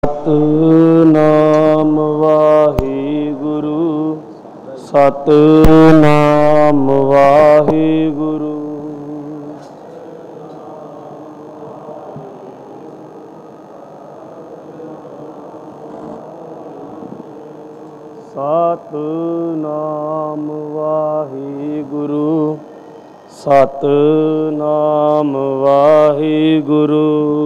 ਸਤਿਨਾਮ ਵਾਹਿਗੁਰੂ, ਸਤਿਨਾਮ ਵਾਹਿਗੁਰੂ। ਸਤਿਨਾਮ ਵਾਹਿਗੁਰੂ, ਸਤਿਨਾਮ ਵਾਹਿਗੁਰੂ।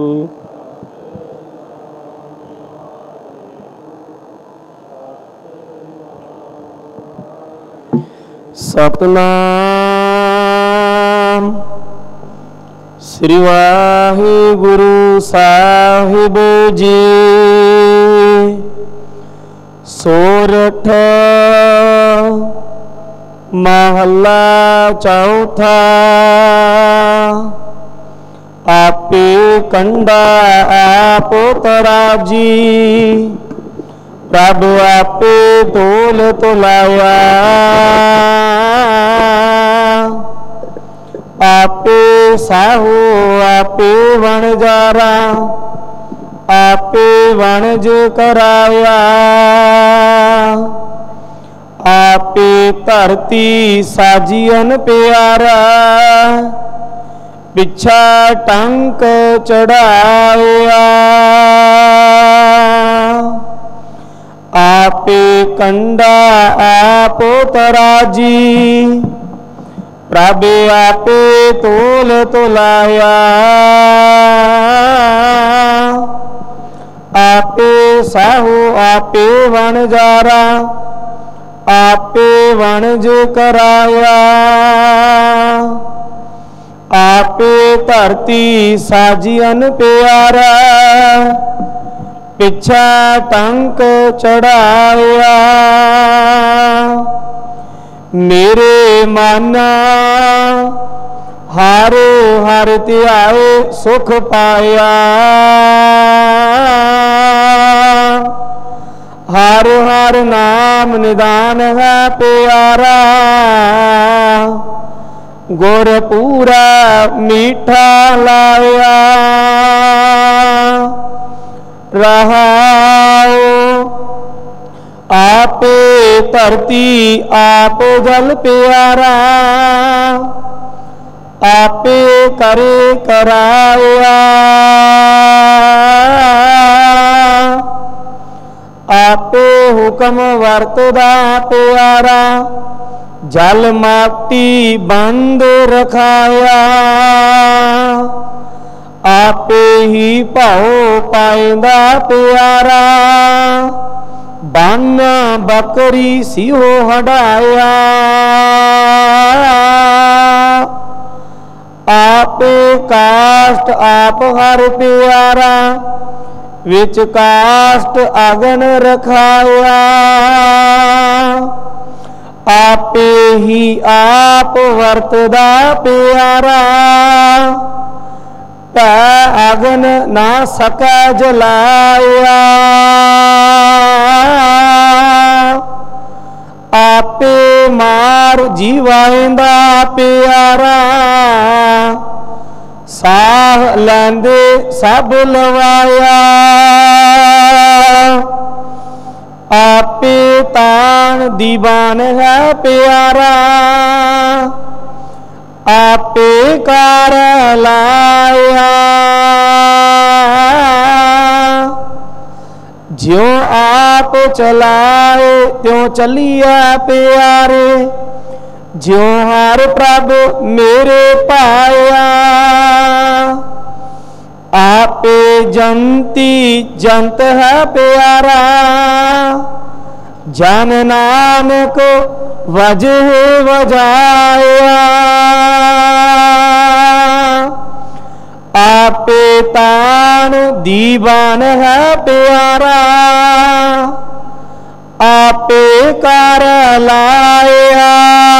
ਸਤਿਨਾਮ ਸ੍ਰੀ ਵਾਹਿਗੁਰੂ ਸਾਹਿਬ ਜੀ। ਸੋਰਠ ਮਹੱਲਾ ਚੌਥਾ। ਆਪੇ ਕੰਡਾ ਆਪ ਤਰਾਜੀ, ਪ੍ਰਭ ਆਪੇ ਤੋਲ ਤੁਲਾਇਆ। ਆਪੇ ਸਾਹੂ ਆਪੇ ਵਣਜਾਰਾ, ਆਪੇ ਵਣਜ ਕਰਾਇਆ। ਆਪੇ ਧਰਤੀ ਸਾਜੀਅਨ ਪਿਆਰਾ, ਪਿੱਛਾ ਟੰਕ ਚੜਾਇਆ। ਆਪੇ ਕੰਡਾ ਆਪ ਤਰਾਜੀ, ਪ੍ਰਭ ਆਪੇ ਤੋਲ ਤੁਲਾਇਆ। ਆਪੇ ਸਾਹੂ ਆਪੇ ਵਣਜਾਰਾ, ਆਪੇ ਵਣਜ ਕਰਾਇਆ। ਆਪੇ ਧਰਤੀ ਸਾਜੀਅਨ ਪਿਆਰਾ, ਪਿੱਛਾ ਟੰਕ ਚੜਾਇਆ। ਮੇਰੇ ਮਨ ਹਰ ਹਰ ਧਿਆਏ ਸੁਖ ਪਾਇਆ। ਹਰ ਹਰ ਨਾਮ ਨਿਦਾਨ ਹੈ ਪਿਆਰਾ, ਗੁਰ ਪੂਰਾ ਮੀਠਾ ਲਾਇਆ। ਰਹਾਉ ਆਪੇ ਧਰਤੀ ਆਪ ਜਲ ਪਿਆਰਾ, ਆਪੇ ਕਰੇ ਕਰਾਇਆ। ਆਪੇ ਹੁਕਮ ਵਰਤਦਾ ਪਿਆਰਾ, ਜਲ ਮਾਟੀ ਬੰਦ ਰਖਾਇਆ। ਆਪੇ ਹੀ ਭਾਉ ਪਾਇਂਦਾ ਪਿਆਰਾ, ਬੰਨ ਬੱਕਰੀ ਸਿਓ ਹਟਾਇਆ। ਆਪੇ ਕਾਸ਼ਟ ਆਪ ਹਰ ਪਿਆਰਾ, ਵਿੱਚ ਕਾਸ਼ਟ ਅਗਨ ਰਖਾਇਆ। ਆਪੇ ਹੀ ਆਪ ਵਰਤਦਾ ਪਿਆਰਾ, ਢਾ ਅਗਨ ਨਾ ਸਕੈ ਜਲਾਇਆ। ਆਪੇ ਮਾਰ ਜੀਵਾਇਂਦਾ ਪਿਆਰਾ, ਸਾਹ ਲੈਂਦੇ ਸਭ ਲਵਾਇਆ। ਆਪੇ ਤਾਣ ਦੀਵਾਨ ਹੈ ਪਿਆਰਾ, ਆਪੇ ਕਾਰ ਲਾਇਆ। ਜਿਉ ਆਪ ਚਲਾਏ ਤਿਉ ਚੱਲੀਐ ਪਿਆਰੇ, ਜਿਉ ਹਰ ਪ੍ਰਭ ਮੇਰੇ ਪਾਇਆ। ਆਪੇ ਜੰਤੀ ਜੰਤ ਹੈ ਪਿਆਰਾ, ਜਨ ਨਾਨਕ ਵਜਹ ਵਜਾਇਆ। ਆਪੇ ਤਾਣ ਦੀਵਾਨ ਹੈ ਪਿਆਰਾ, ਆਪੇ ਕਰ ਲਾਇਆ।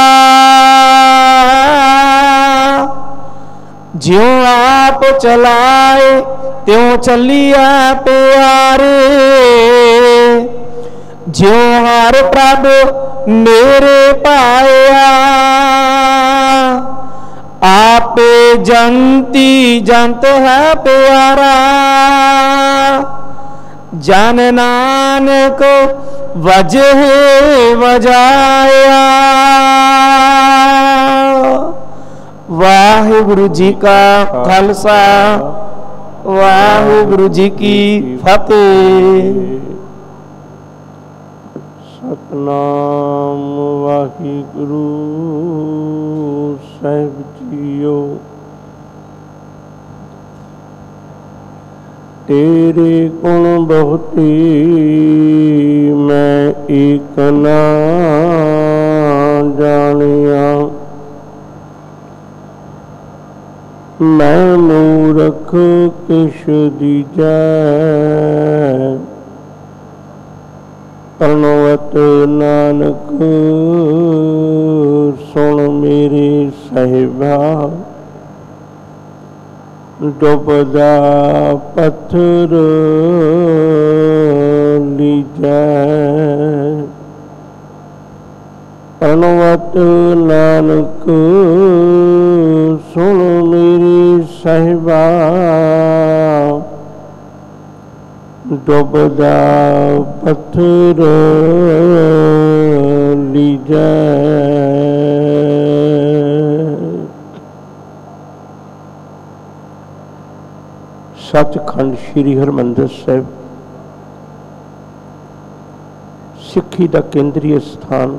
ਜਿਉ ਆਪ ਚਲਾਏ ਤਿਉ ਚੱਲੀਐ ਪਿਆਰੇ, ਜਿਉ ਹਰ ਪ੍ਰਭ ਮੇਰੇ ਪਾਇਆ। आपे जंती जंत है प्यारा, जन नानक वजह वजाया। वाहिगुरु जी का खालसा, वाहिगुरु जी की फतेह। सतनाम वाहिगुरु साहिब जीओ। तेरे गुण बहुते मैं एक ना जानिया। मैं मूरख किश दीजै प्रणवत नानक सुन मेरे साहिबा। डुबदा पत्थर लीजै प्रणवत नानक सुन मेरे साहिबा। डुबदा पत्थर लीजै। सचखंड श्री हरमंदिर साहिब सिक्खी का केंद्रीय स्थान,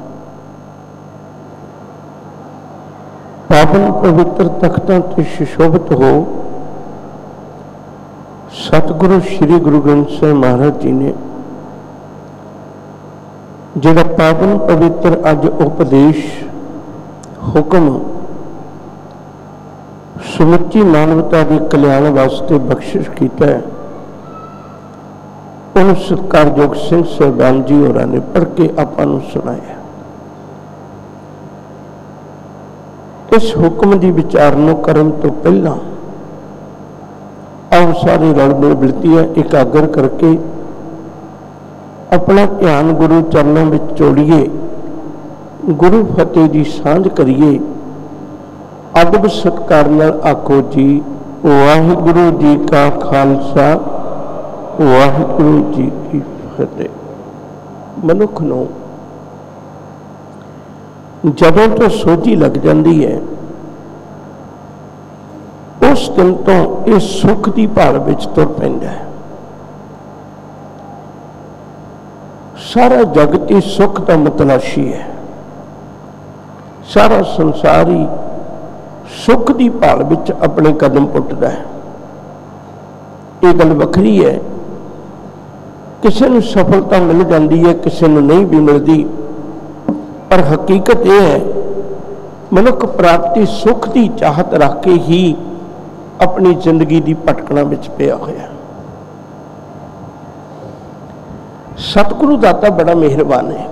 पावन पवित्र तख्तां ते सुशोभित हो सतगुरु श्री गुरु ग्रंथ साहिब महाराज जी ने जिहड़ा पावन पवित्र अज उपदेश हुक्म समुची मानवता के कल्याण वास्ते बख्शिश किया है, उन सत्कारयोग सिंह साहिबान जी होरां ने पढ़ के आपां नूं सुनाया। इस हुक्म की विचारणा करन तो पहला आओ सारे रल मिलती है एकाग्र करके अपना ध्यान गुरु चरणों में जोड़िए, गुरु फतेह की सांझ करिए। अदब सत्कार नाल आखो जी वाहिगुरु जी का खालसा, वाहिगुरु जी की फतेह। मनुख नूं जदों तो सोझी लग जाती है उस दिन तो इस सुख की भाल विच तुर पैंदा है। सारा जगत ही सुख का मतलाशी है, सारा संसार ही सुख की भाल विच अपने कदम पुटदा है। ये गल वखरी है, किसी नूं सफलता मिल जाती है, किसी नूं नहीं भी मिलती, पर हकीकत यह है मनुख प्राप्ति सुख की चाहत रख के ही अपनी जिंदगी की भटकना विच पिया होया। सतगुरु दाता बड़ा मेहरबान है।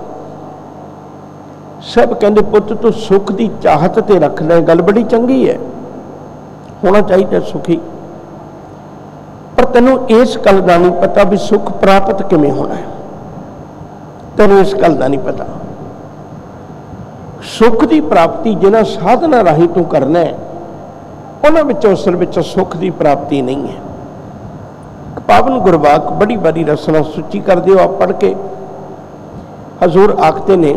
सब कहते पुत तू सुख की चाहत ते रख ले, गल बड़ी चंगी है, होना चाहिए सुखी, पर तेनों इस गल का नहीं पता भी सुख प्राप्त किवें होना है। तेनों इस गल का नहीं पता। सुख की प्राप्ति जिन्हां साधना राही तू करना है उन्हां विचों असल विच सुख की प्राप्ति नहीं है। पावन गुरबाक बड़ी बारी रसना सुची कर दिओ। आप पढ़ के हजूर आखते ने,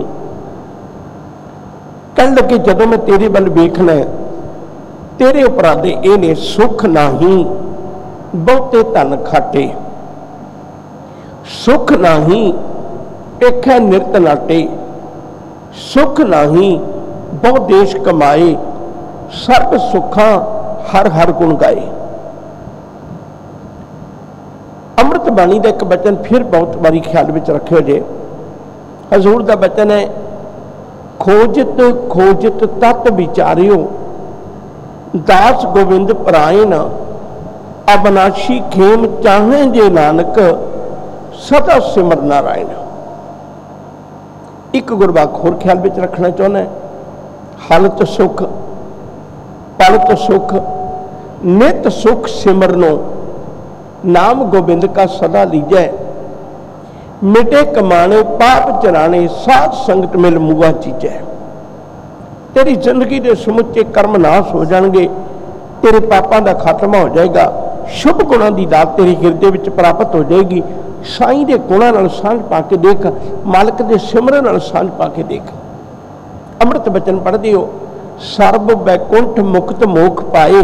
कहन लगे जदों मैं तेरे वल वेखना है तेरे उपराधे ये ने सुख नाही बहुते धन खाटे, सुख नाही एक है निरत नाटे, सुख नाही बहु देश कमाए, सर्व सुखा हर हर गुण गाए। अमृत बाणी का एक बचन फिर बहुत बारी ख्याल में रखियो जे। हजूर का बचन है, खोजत खोजत तत् विचारियो, दास गोविंद परायण, अबनाशी खेम चाहे जे नानक, सदा सिमर नारायण। एक गुरबाक होर ख्याल में रखना चाहना है, हालत सुख पलत सुख नित सुख सिमरनो, नाम गोबिंद का सदा लीजै, मिटे कमाने पाप चराने, साध संगत मिल मुआ चीजै। तेरी जिंदगी के समुचे कर्म नाश हो जाएंगे, तेरे पापों का खात्मा हो जाएगा, शुभ गुणों की दात तेरे हिरदे विच प्राप्त हो जाएगी, साईं दे गुणां नाल सांझ पा के देख, मालिक दे सिमरन नाल सांझ पा के देख। अमृत बचन पढ़दे हो, सर्ब बैकुंठ मुक्त मोख पाए,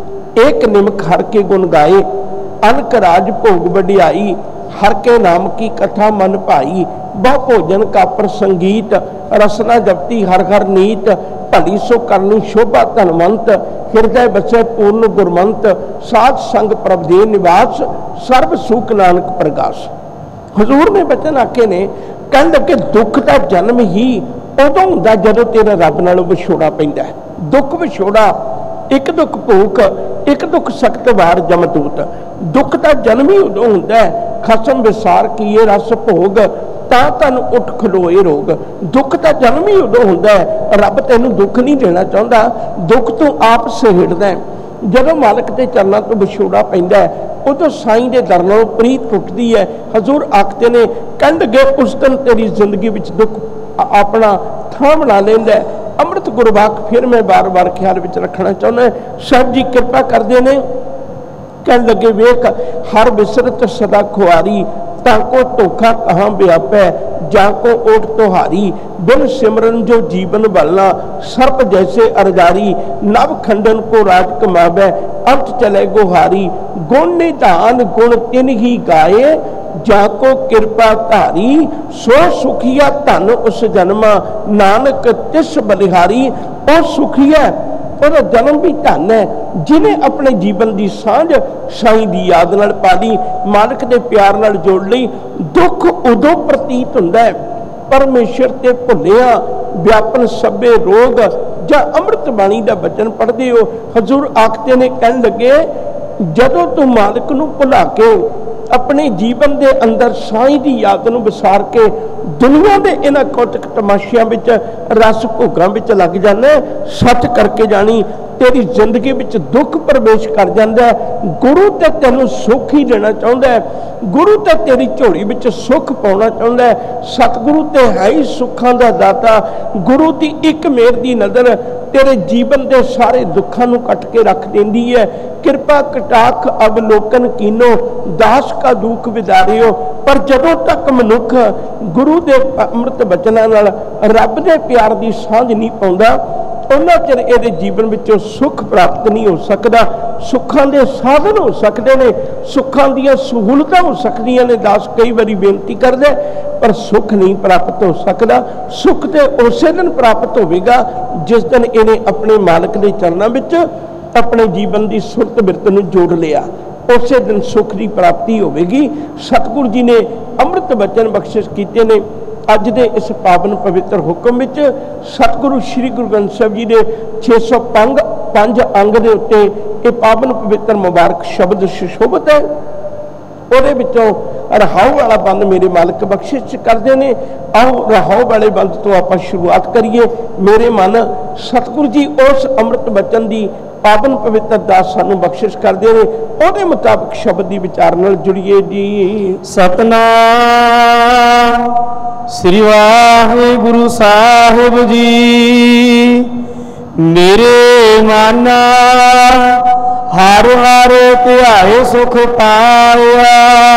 एक निमक हर के गुण गाए, अनक राज भोग वडियाई, हर के नाम की कथा मन भाई, बहु भोजन का प्रसंगीत, रसना जपती हर हर नीत, भली सो करनी शोभा धनवंत, हृदय बसे पूर्ण गुरमंत, साध संग प्रभ दे निवास, सर्व सुख नानक प्रकाश। हजूर ने बचन आखे ने, कहन लगे दुख का जन्म ही उदों हुंदा जदों तेरा रब नालों विछोड़ा पैंदा है। दुख विछोड़ा, एक दुख भूख, एक दुख सख्त वार जमदूत। दुख का जन्म ही उदों हुंदा है, खसम विसार कीए रस भोग, तां तन उठ खलोए रोग। दुख का जन्म ही उदों हुंदा है, रब तैनूं दुख नहीं देना चाहुंदा, दुख तूं आप सहेड़दा है। जदों मालिक के चरणों तो विछोड़ा पैंदा है, उदों साईं दे दर नालों प्रीत टुटदी है। हजूर आखदे ने, कहण लगे उस दिन तेरी जिंदगी विच दुख अपना थां बना लैंदा है। अमृत गुरबाख फिर मैं बार बार ख्याल विच रखना चाहुंदा। साहब जी कृपा करदे ने, कहण लगे वेख हर बिसरत सदा खुआरी, ताको धोखा कहाँ व्यापै, जाको ओट तोहारी, बिन सिमरन जो जीवन बलना, सर्प जैसे अरजारी, नव खंडन को राज कमावै, अंत चले गुहारी, गुण निधान गुण तिन ही गाए, जाको कृपा धारी, सो सुखिया धन उस जन्मा, नानक तिस बलिहारी। और सुखिया ਉਹਦਾ जन्म भी धन है, जिन्हें अपने जीवन की सांझ साईं की याद नाल पा ली, मालिक के प्यार नाल जोड़ ली। दुख उदों प्रतीत हुंदा है परमेश्वर ते भुलिया व्यापन सभे रोग। जां अमृत बाणी का वचन पढ़ते हो, हजूर आखते ने, कहन लगे जदों तू मालिक नूं भुला के अपने जीवन के अंदर साईं की याद नूं विसार के दुनिया के इन्हां कौतक तमाशियां विच रस भोगां विच लग जाना, सच करके जानी तेरी जिंदगी विच दुख प्रवेश कर जाता है। गुरु ते तेनों सुख ही देना चाहुंदा है, गुरु ते तेरी झोली विच सुख पाउणा चाहुंदा है। सतगुरु ते है ही सुखां दा दाता। गुरु की एक मेहर की नज़र तेरे जीवन के सारे दुखों को कट के रख देंदी है। कृपा कटाख अवलोकन कीनो, दास का दुख विदारियो। पर जदों तक मनुख गुरु के अमृत बचनां नाल रब के प्यार की सांझ नहीं पाउंदा, उन्ना चिर इहदे जीवन विचों सुख प्राप्त नहीं हो सकता। सुखां दे साधन हो सकते हैं, सुखां दीयां सहूलतां हो सकदियां ने। दास कई बारी बेनती करदे, पर सुख नहीं प्राप्त हो सकता। सुख तो उस दिन प्राप्त होगा जिस दिन इन्हें अपने मालिक के चरणों विच अपने जीवन की सुरत बिरत नूं जोड़ लिया, उस दिन सुख की प्राप्ति होगी। सतगुरु जी ने अमृत बचन बख्शिश कीते ने। अज दे इस पावन पवित्र हुक्म विच सतगुरु श्री गुरु ग्रंथ साहिब जी के 605 अंग के उत्ते ये पावन पवित्र मुबारक शब्द सुशोभित है। ਉਹਦੇ ਵਿੱਚੋਂ रहाऊ वाला बंद मेरे मालिक बख्शिश करते हैं। आओ रहाऊ वाले बंद तो आप शुरुआत करिए। मेरे मन सतगुरु जी उस अमृत बचन की पावन पवित्र दास सानू बख्शिश करते हैं, ਉਹਦੇ मुताबिक शब्द की विचार नाल जुड़िए जी। सतनाम श्री वाहिगुरु साहिब जी। मेरे माना हर हर ध्याए सुख पाया।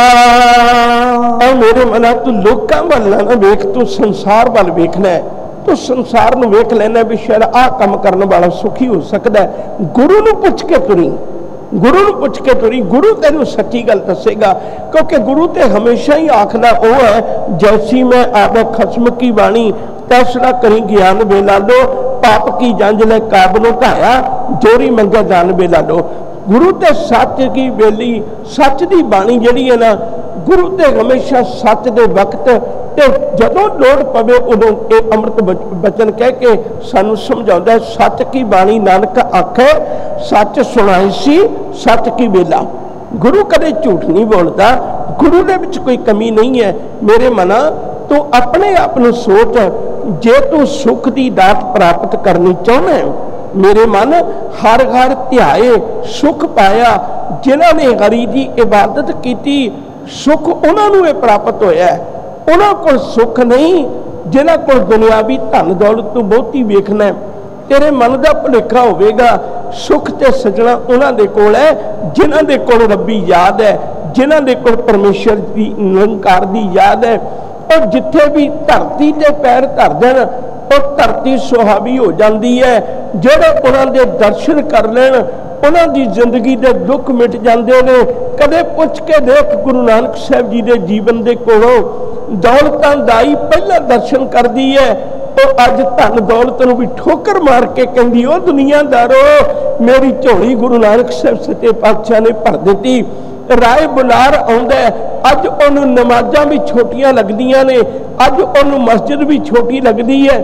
मेरे मना तू लोकां वल ना वेख, तू संसार वाल वेखना है। तू संसार नूं वेख लेना भी शायद आ काम करने वाला सुखी हो सकता है। गुरु नूं पुछ के तुरी, गुरु नूं पुछ के तुरी, गुरु तेनू सच्ची गल दसेगा। क्योंकि गुरु ते हमेशा ही आखदा वो है, जैसी मैं आवे खसम की बाणी, तैसरा करी ज्ञान बेला लो, पाप की जंज ले काबनो ढाया, जोरी मंगे दान बेला लो। गुरु ते सच की बेली, सच की बाणी जिहड़ी है ना, गुरु ते हमेशा सच दे वक्त ते जदों लोड़ पवे उदों ये अमृत बचन कह के सानू समझाउंदा है। सच की बाणी नानक आखे, सच सुनाई सी सच की बेला। गुरु कदे झूठ नहीं बोलता, गुरु दे विच कोई कमी नहीं है। मेरे मना तू अपने आप नूं सोच, जे तू सुख की दात प्राप्त करनी चाहना है, मेरे मन हर हर ध्याए सुख पाया। जिन्हां ने हरि की इबादत की सुख उन्होंने प्राप्त होया है। उन्होंने को सुख नहीं जिन्हां को दुनियावी धन दौलत तो बहुती वेखना है। तेरे मन का भुलेखा होगा। सुख ते सजना उन्होंने कोल है जिन्हां दे कोल रब्बी याद है, जिन्हां दे कोल परमेश्वर की निरंकार की याद है, और जिथे भी धरती के पैर धर देन और धरती सुहावी हो जाती है। जेड़े उन्हां दे दर्शन कर लेन उन्हां दी जिंदगी के दुख मिट जाते हैं। कदे पुछ के देख गुरु नानक साहब जी के जीवन के कोलों दौलतां दा ही पहला दर्शन करती है, तो अज धन दौलत नूं भी ठोकर मार के कहंदी ओ दुनियादारो मेरी झोली गुरु नानक साहब सच्चे पातशाह ने भर दी। राय बुलार आउंदा है, अज उहनूं नमाज़ां भी छोटियां लगदियां ने, अज उहनूं मस्जिद भी छोटी लगती है,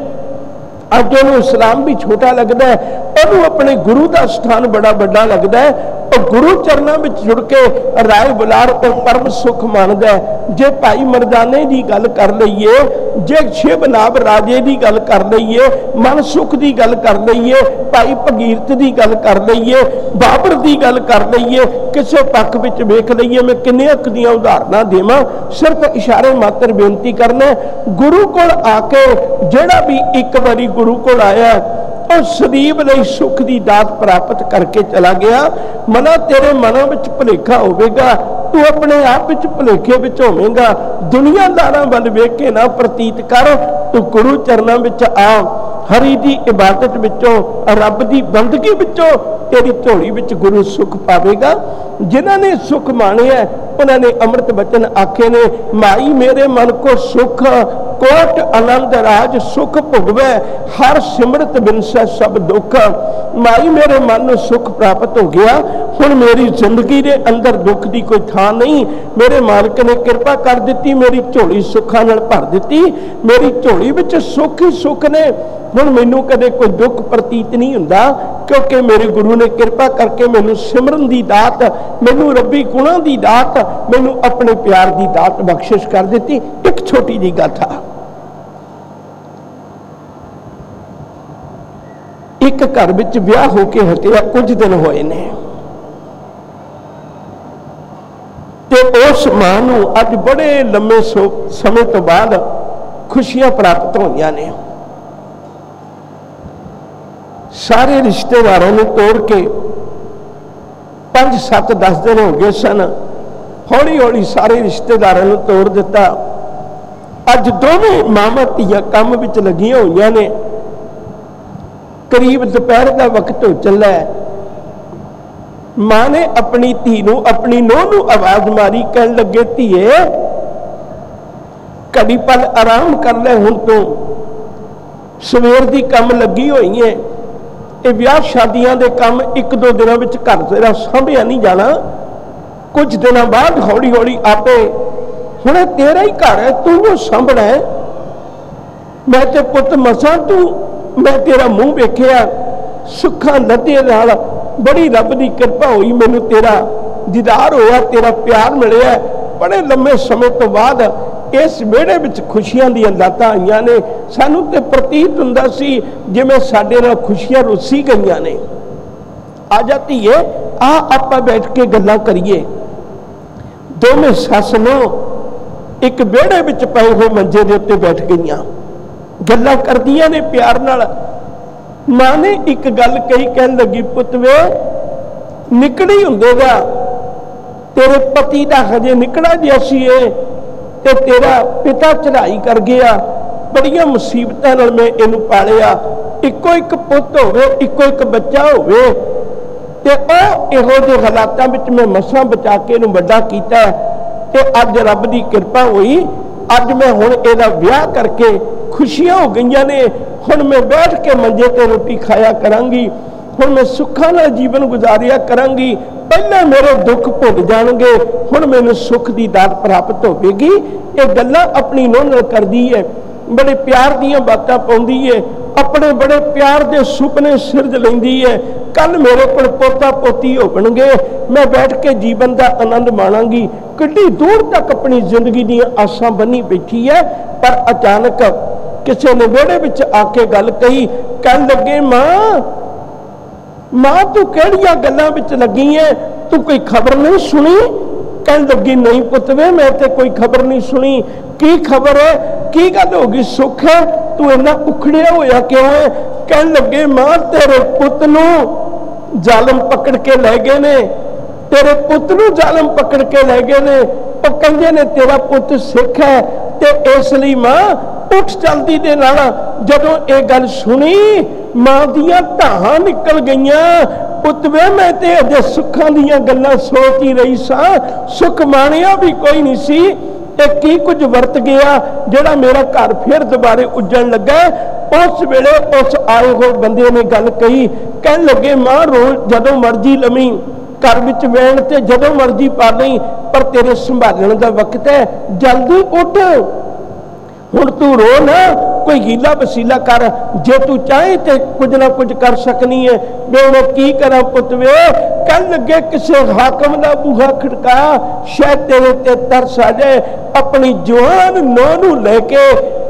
अज उहनूं इस्लाम भी छोटा लगता है, उहनूं अपने गुरु का स्थान बड़ा बड़ा लगता है। और गुरु चरणों में जुड़ के राय बुलार और परम सुख मानदा है। जे भाई मरदाने की गल कर लीए, जे शिवनाभ राजे की गल कर लीए, मन सुख की गल कर लीए, भाई भगीरथ की गल कर लीए, बाबर की गल कर लीए, किसी पक्ष में वेख लीए, मैं किन्नियां दियां उदाहरणां देवां, सिर्फ इशारे मात्र बेनती करना। गुरु कोल आके जिहड़ा भी एक बारी गुरु कोल आया और सदीव लई सुख की दात प्राप्त करके चला गया। मना तेरे मना विच भुलेखा होवेगा, तू अपने आप विच भुलेखे विच होवेगा। दुनियादारां वल वेख के ना प्रतीत कर, तू गुरु चरणों विच आ। हरि की इबादत विचों, रब की बंदगी विचों तेरी झोली विच गुरु सुख पावेगा। जिन्हां ने सुख माणिया उन्होंने अमृत बचन आखे ने, माई मेरे मन को सुख कोट आनंद राज सुख भुगवै, हर सिमरत बिनसै सब दुख। माई मेरे मन में सुख प्राप्त हो गया, हुण मेरी जिंदगी के अंदर दुख की कोई थां नहीं। मेरे मालिक ने कृपा कर दी, मेरी झोली सुखा नाल भर दी, मेरी झोली विच सुख ही सुख ने। हुण मैनूं कदे कोई दुख प्रतीत नहीं हुंदा, क्योंकि मेरे गुरु ने कृपा करके मैनूं सिमरन की दात, मैनूं रब्बी गुणां की दात, मैनूं अपने प्यार की दात बख्शिश कर दी। एक छोटी जी गाथा, एक घर विच विआह होके हटिया, कुछ दिन होए ने, ते उस मां नूं अज बड़े लंबे समय तो बाद खुशियां प्राप्त होईयां ने। सारे रिश्तेदारों ने तोड़ के 5, 7, 10 दिन हो गए सन, हौली हौली सारे रिश्तेदारों ने तोड़ दिता। अज दोवें मावां धीआं काम विच लगियां होईयां ने। करीब दोपहर का वक्त हो चला है। मां ने अपनी धी नूं, अपनी नूंह नूं आवाज मारी, कहन लगे धीए घड़ी पल आराम कर ले, हुण तूं सवेर दी काम लगी हुई है। ये विआह शादियां दे काम 1-2 दिनों विच घर तेरा सांभिया नहीं जाना, कुछ दिनों बाद हौली हौली आपे, हुण तेरा ही घर है, तू वो सांभना है। मैं ते पुत मसां तू, मैं तेरा मुंह वेखिया, सुखा लदे नाल बड़ी रब की कृपा हुई, मैनूं तेरा दीदार होया, तेरा प्यार मिलिया। बड़े लंबे समय तो बाद इस वेड़े विच खुशियां दी लातां आईयां ने। सानूं ते प्रतीत हुंदा सी जिवें साडे नाल खुशियां रुसी गईयां ने। आ जा धीए, आ आपां बैठ के गल्लां करिए। दोवें सस नूं एक वेड़े विच पए होए मंजे दे उत्ते बैठ गईयां, गल्लां करदियां ने प्यार नाल। मां ने एक गल कही, कहन लगी पुत वे निकली हुंदेगा, तेरे पति दा हजे निकला जिहा सी ते तेरा पिता चढ़ाई कर गया, बड़ियां मुसीबतां नाल मैं इहनूं पालिया। इक्को एक पुत होवे, इक्को एक बच्चा होवे, ते ओह इहो जे हालातां विच मैं मसां बचा के इहनूं वड्डा कीता, ते अज रब दी कृपा होई, अज मैं हुण इहदा विआह करके खुशियां हो गईयां ने। हुण मैं बैठ के मंजे ते रोटी खाया करांगी, हुण मैं सुखां नाल जीवन गुजारिया करांगी। पहले मेरे दुख भुल जाणगे, हुण मैनूं सुख की दात प्राप्त होवेगी। ये गल्लां अपनी नूंह नाल करदी है, बड़े प्यार दीयां बातां पाउंदी है, अपने बड़े प्यार के सुपने सिरज लैंदी है। कल मेरे कोल पोता पोती होणगे, मैं बैठ के जीवन का आनंद माणांगी। किड्डी दूर तक अपनी जिंदगी दीयां आसां बनी बैठी है, पर अचानक किसी ने वेड़े विच आके गल कही, कहन लगे मां तू किहड़ियां गल्लां विच लगी है, तू कोई खबर नहीं सुनी? कहन लगी नहीं पुत वे मैं ते कोई खबर नहीं सुनी। की खबर है, की गल हो गई? सुख है, तू इन्ना उखड़िया होया क्यों है? कहन लगे मां तेरे पुत नूं जालम पकड़ के लै गए ने, तेरे पुत नूं जालम पकड़ के लै गए ने, वो कहंदे ने तेरा पुत सिख है ते इसलिए मां उठ चलदी दे नाल। जदों ये गल सुनी मां दियां धाहां निकल गईयां। पुत वे मैं ते अजे सुखां दियां गल्लां सोच ही रही सां, सुख माणिया भी कोई नहीं सी, की कुछ वरत गया जेड़ा मेरा घर फिर दोबारे उजड़ लगा। उस वेले उस आए हुए बंदे ने गल कही, कहन लगे मां रोज जदों मर्जी लमी, घर विच वैन ते जदों मर्जी पा लई, पर तेरे संभालण दा वक्त है, जल्दी उठ, हुण तू रो ना, कोई हीला वसीला कर, जे तू चाहे तो कुछ ना कुछ कर सकनी है। वे मैं की करा पुत वे, कह लगे किसी हाकम का बूहा खड़का, शायद तेरे ते तरस आ जाए। अपनी जवान नौं नूं लेके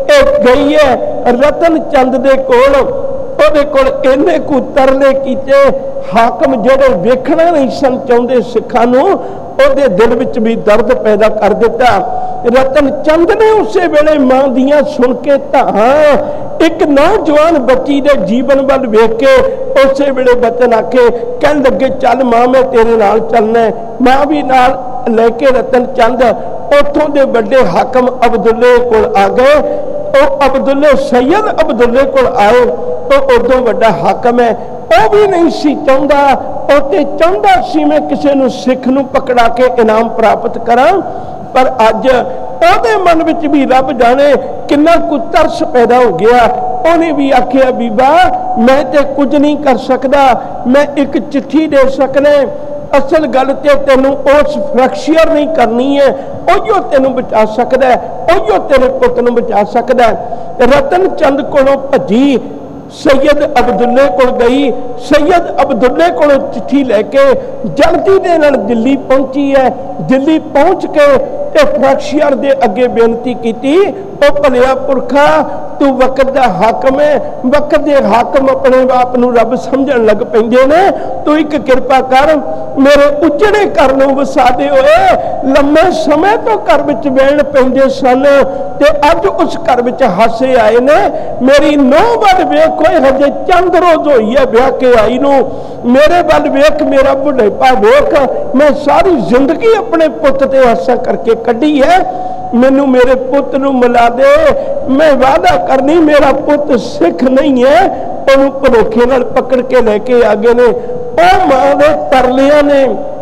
गई है रतन चंद दे कोल, ओहदे कोल इन्ने कु तरले कीते, हाकम जेड़े वेखना नहीं सन चाहुंदे सिखां नूं, ओहदे दिल विच भी दर्द पैदा कर दिता। रतन चंद ने उसे वेले मां दियां सुन के धाहां एक नौजवान बच्ची दे जीवन वाल वेख के उसे वेले बचन आखे, कहन लगे चल मां मैं तेरे नाल चलना है। मां भी नाल लेके रतन चंद उथों दे बड़े हाकम अब्दुल्ले कोल आ गए। वो अब्दुल्ले सैयद अब्दुल्ले कोल आए, तो उदों बड़ा हाकम है, वह भी नहीं सी चाहता, उते चाहता सी मैं किसी नूं सिख नूं पकड़ा के इनाम प्राप्त करा। पर अज ओहदे मन विच भी रब जाने किन्ना कुछ तरस पैदा हो गया। उन्हें भी आखिया बीबा मैं ते कुछ नहीं कर सकता, मैं एक चिट्ठी दे सकने, असल गल ते तेनू उस फ्रैक्चर नहीं करनी है, उहियो तेनू बचा सकता है, उहियो तेरे पुत नूं बचा सकता है। रतन चंद कोलों भजी सैयद अब्दुल्ले कोल गई, सैयद अब्दुल्ले कोलों चिट्ठी लैके जल्दी दे नाल दिल्ली पहुंची है। दिल्ली पहुंच के ते फ्रैक्चर दे अगे बेनती की, ओ भलिया पुरखा तू वक्त दा हाकम है, वक्त दे हाकम अपने आप नूं रब समझण लग पैंदे ने, तू एक कृपा कर मेरे उजड़े घर नूं वसा दे। होए लंबे समय तो घर विच बहन पैंदे सन ते अज उस घर विच हासे आए ने। मेरी नौं वल वेख, कोई हजे चंद रोज होई है ब्याह के आई नूं, मेरे वल वेख, मेरा बुढ़ेपा वेख, मैं सारी जिंदगी अपने पुत ते आसा करके कढ़ी है, मैनू मेरे पुत नूं मिला दे। मैं वादा करनी मेरा पुत सिख नहीं है, उन्होंने भरोखे नाल पकड़ के लैके आ गए ने। ओ मां दे तरलियां ने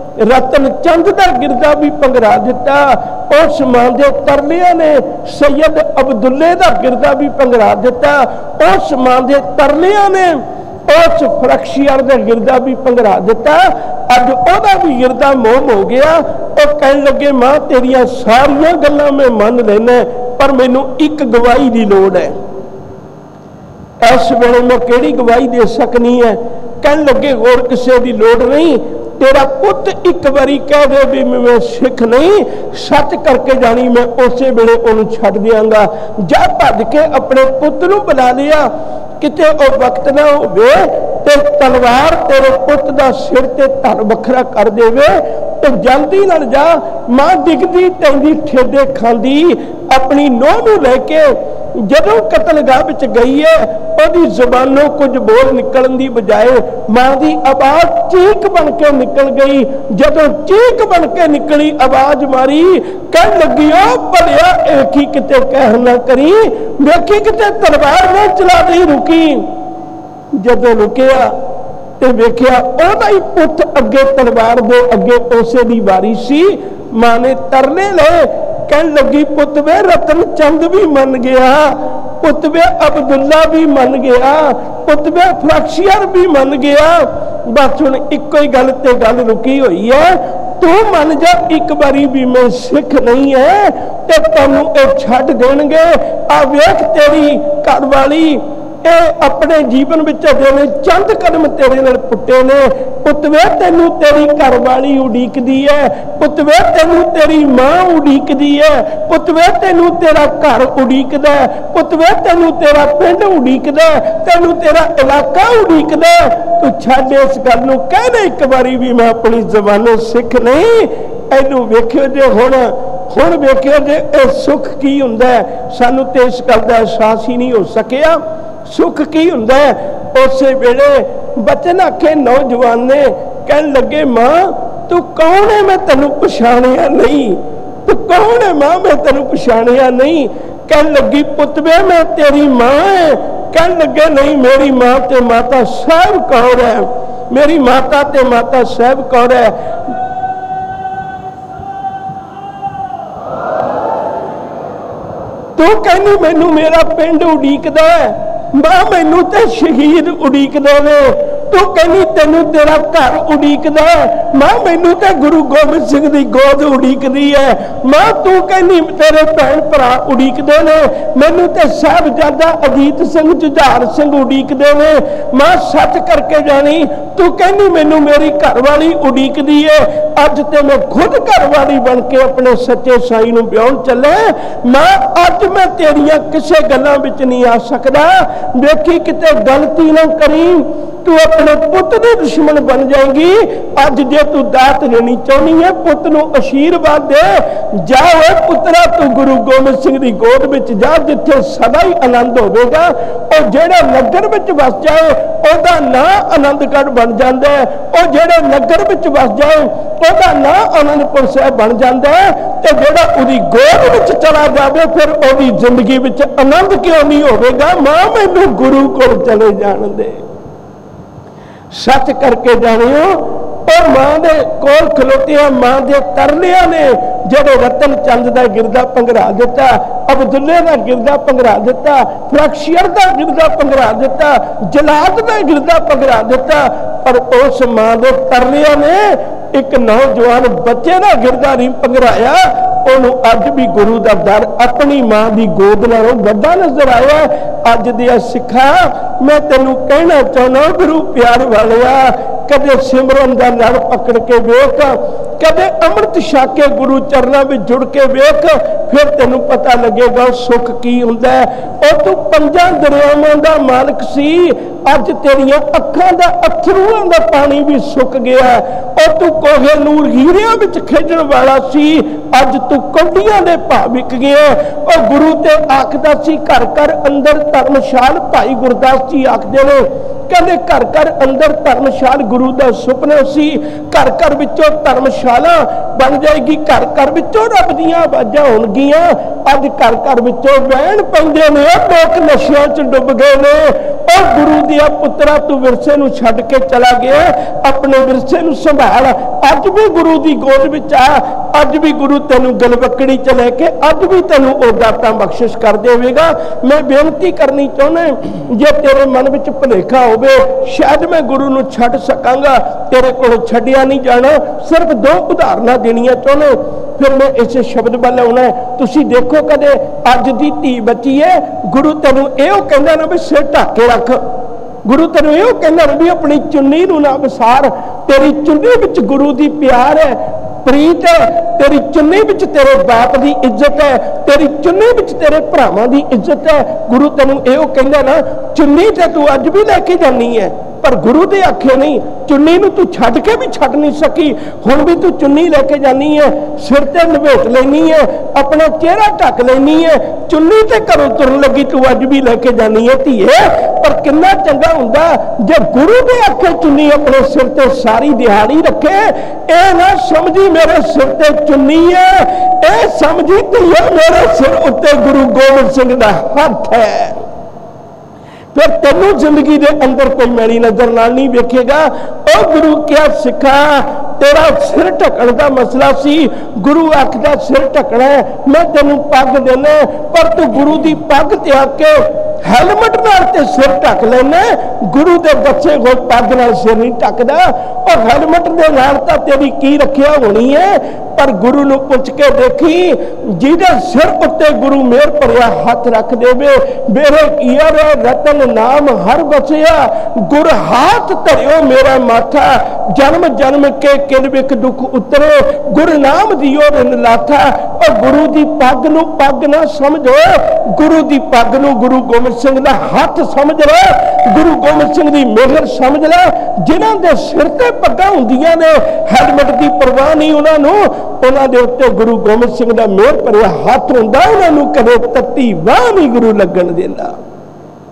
रतन चंद दा गिरदा भी पंगरा दिता, उस मां दे तरलियां ने सैयद अब्दुल्ले दा गिरदा भी पंगरा दिता, उस मां दे तरलियां ने उस फ्रैक्चर दा गिरदा भी पंगरा दिता। अज ओहदा भी गिरदा मोम हो गया। वो कहन लगे मां तेरिया सारिया गल्लां मैं मन लेना, पर मैनू एक गवाही की लोड़ है। इस वेले मैं केड़ी गवाही दे सकनी है? कहन लगे होर किसी की लोड़ नहीं, तेरा पुत एक बारी कह दे भी मैं सिख नहीं, सच करके जानी मैं उसे वेले उन्हें छड्ड दियांगा। जा भज के अपने पुत नूं बुला लिया, किते वो वक्त ना होवे ते तलवार तेरे पुत दा सिर ते धड़ वखरा कर देवे, तो जल्दी नाल जा। मां डिगदी टैंदी ठेडे खांदी अपनी नौं नूं लैके जदों कतलगाह विच गई है, ओहदी ज़ुबानों कुछ बोल निकलण दी बजाय मां दी आवाज़ चीख बन के निकल गई। जदों चीख बन के निकली, आवाज मारी, कह लगी ओ भलिया एक ही किते कह ना करी, वेखी किते तलवार ना चला दी। रुकी, जदों रुकिया ते वेखिया ओहदा ही पुत अगे तलवार दे अगे उसे दी वारी सी। मां ने तरले ले, कहन लगी पुत वे रतन चंद भी मन गया, पुत वे अब्दुल्ला भी मन गया, पुत वे फ्रैक्चर भी मन गया। बस हुण इक्को ही गल ते गल रुकी हुई है, तू मन जा एक बारी भी मैं सिख नहीं है ते तैनूं ये छड्ड देणगे। आ वेख तेरी घरवाली अपने जीवन में चंद कदम तेरे नाल पुट्टे ने, पुत वे तेनू तेरी घरवाली उड़ीकदी है, पुत वे तेनू तेरी मां उड़ीकदी है, पुत वे तेनू तेरा घर उड़ीकदा है, पुत वे तेनू तेरा पिंड उड़ीकदा है, तेनू तेरा इलाका उड़ीकदा है। तू छड्ड इस गल नूं, कहने एक बारी भी मैं अपनी ज़बानों सिख नहीं। इनू वेखियो जे हुण वेखियो जे इह सुख की हुंदा है, सानू ते इस गल दा एहसास ही नहीं हो सकिया। सुख की हुंदा है? उस वेले बचन आखे नौजवान ने, कहन लगे मां तू कौन है मैं तेनू पछाणिया नहीं, तू कौन है मां मैं तेनू पछाणिया नहीं। कह लगी पुत वे मैं तेरी मां है। कह लगे नहीं मेरी मां ते माता साहब कौर है, मेरी माता ते माता साहब कौर है। तू कहनी मैनू मेरा पिंड उड़ीकदा है, मां मैनू ते शहीद उड़ीकदे ने। तू कहनी तेनू तेरा घर उड़ीकदा है, मां मैनू ते गुरु गोबिंद सिंह दी गोद उड़ीकदी है। मां तू कहनी तेरे भैन भरा उड़ीकदे ने, मैनू ते साहिबजादा अजीत सिंह जुझार सिंह उड़ीकदे ने। मां सच करके जानी, तू कहनी मैनू मेरी घरवाली उड़ीकदी है। अज ते मैं खुद घरवाली बन के अपने सच्चे साई नूं ब्याहण चले। मां अज मैं तेरियां किसे गल्लां विच नहीं आ सकदा, वेखी किते गलती ना करी, तू अपने पुत दे दुश्मन बन जाएगी। अज जे तू दात लेनी चाहनी है, पुत नूं आशीर्वाद दे। जा ओए पुत्रा तू गुरु गोबिंद सिंह दी गोद विच जा, जिथे सदा ही आनंद होवेगा। और जेड़ा नगर विच वस जाए ओदा नां आनंदगढ़ बन जांदा है, और जेड़ा नगर विच वस जाए ओदा नां आनंदपुर साहिब बन जांदा है। ते जेड़ा उदी गोद विच चला जावे फिर ओदी जिंदगी विच आनंद क्यों नहीं होवेगा। मां मैनू गुरु कोल चले जाण दे। सच करके जानियो, और मां दे कोल खलोतिया मां दे तरलिया ने जेडे रतन चंद दा गिरदा पंघरा दिता, अब्दुल्ले दा गिरदा पंघरा दिता, फरखशियर दा गिरदा पंघरा दिता, जलाद दा गिरदा पंघरा दिता। पर उस मां दे तरलिया ने एक नौजवान बच्चे दा गिरदा नहीं पंघराया। ਉਹਨੂੰ अज भी गुरु का दर अपनी मां की गोद नालों वड्डा नजर आया। अज दिया सिखा मैं तेनू कहना चाहना गुरु प्यार वालिया, कदे सिमरन का लड़ पकड़ के वेख, कदे अमृत छक के गुरु चरणों में जुड़ के वेख, फिर तेनू पता लगेगा सुख की हुंदा है। और तू 5 दरियावां दा मालिक सी, अज तेरियां अखां दा अथरूआं दा पानी भी सुक गया। और तू कोहे नूर हीरियां विच खेडण वाला सी, अज तू कौडियां दे भाव विक गया। और गुरु ते आखदा सी घर घर अंदर धर्मशाल, भाई गुरदास जी आखदे ने कहते घर घर अंदर धर्मशाल गुरु का सुपना सी। घर घर विचों धर्मशाला बन जाएगी, घर घर विचों रब दीआं आवाज़ां होणगीआं। अज घर घर विचों वहण पैंदे ने, लोक नशियां च डुब गए ने। और गुरु दिया पुत्रा तू विरसे नूं छड्ड के चला गया, अपने विरसे नूं संभाल। अज भी गुरु की गोद विच आ, अज भी गुरु तेनू गलवकड़ी च लैके अज भी तेनू ओ दातां बख्शिश कर देवेगा। मैं बेनती करनी चाहुंदा जे तेरे मन विच भुलेखा होवे शायद मैं गुरु नूं छड्ड सकांगा, तेरे कोलों छड्डिया नहीं जाना। सिर्फ 2 उदाहरणां देणियां चाहुंदा, फिर मैं इस शब्द वाल आउणा है। तुसीं देखो कदे अज दी धी बची है, गुरु तेनू इहो कहंदा ना भी सिर ढक के रख, गुरु तेनू इहो कहंदा ना भी अपनी चुन्नी नूं ना विसार। तेरी चुन्नी विच गुरु दी प्यार है, प्रीत है, तेरी चुन्नी विच तेरे बाप की इज्जत है, तेरी चुन्नी विच तेरे भरावां की इज्जत है। गुरु तेनू इहो कहंदा ना चुन्नी ते तू अज भी लैके जानी है, पर गुरु दे आखे नहीं। चुन्नी नूं तू छड्ड के भी छड्ड नहीं सकी, हुण भी तू चुन्नी लैके जानी है, सिर ते लपेट लैनी है, अपना चेहरा ढक लैनी है, चुन्नी ते घरों तुरन लगी तू अज भी लैके जानी है धीए। पर कितना चंगा हुंदा जे गुरु दे आखे चुन्नी अपने सिर ते सारी दिहाड़ी रखे। ए ना समझी मेरे सिर ते चुन्नी है, ए समझी धीए मेरे सिर उत्ते गुरु गोबिंद सिंह दा हथ है। फिर तेनू जिंदगी दे अंदर कोई मैली नजर नाल नहीं वेखेगा। ओ गुरु क्या सिखा तेरा सिर ढकण का मसला सी, गुरु आखदा सिर ढकना है, मैं तेनू पग देना, पर तू गुरु की पग त्याग के हेलमेट नाल ते सिर ढक लेना। गुरु दे बच्चे होए पग नाल सिर नहीं ढकदा, और हेलमेट दे नाल तां तेरी की रखिया होनी है। पर गुरु नूं पुछ के देखी, जिहदे सिर उत्ते गुरु मेहर भरिया हथ रख देवे, मेरे कीया रे रतन नाम हर बसिया, गुर हाथ धरियो मेरा माथा, जन्म जन्म के किल विख दुख उतरे, गुर नाम दियो रिन लाथा। और गुरु की पग नूं पग ना समझो, गुरु की पग नूं गुरु गोबिंद सिंह दा हथ समझ ले, गुरु गोबिंद सिंह दी मेहर समझ ले। जिन्हां दे सिर ते पग्गां हुंदियां ने, हेलमेट की परवाह नहीं उन्हां नूं, उन्हां दे उत्ते गुरु गोबिंद सिंह दा मेहर भरिया हथ हुंदा, उन्हां नूं कदे तत्ती वाह नहीं गुरु लगन दिंदा।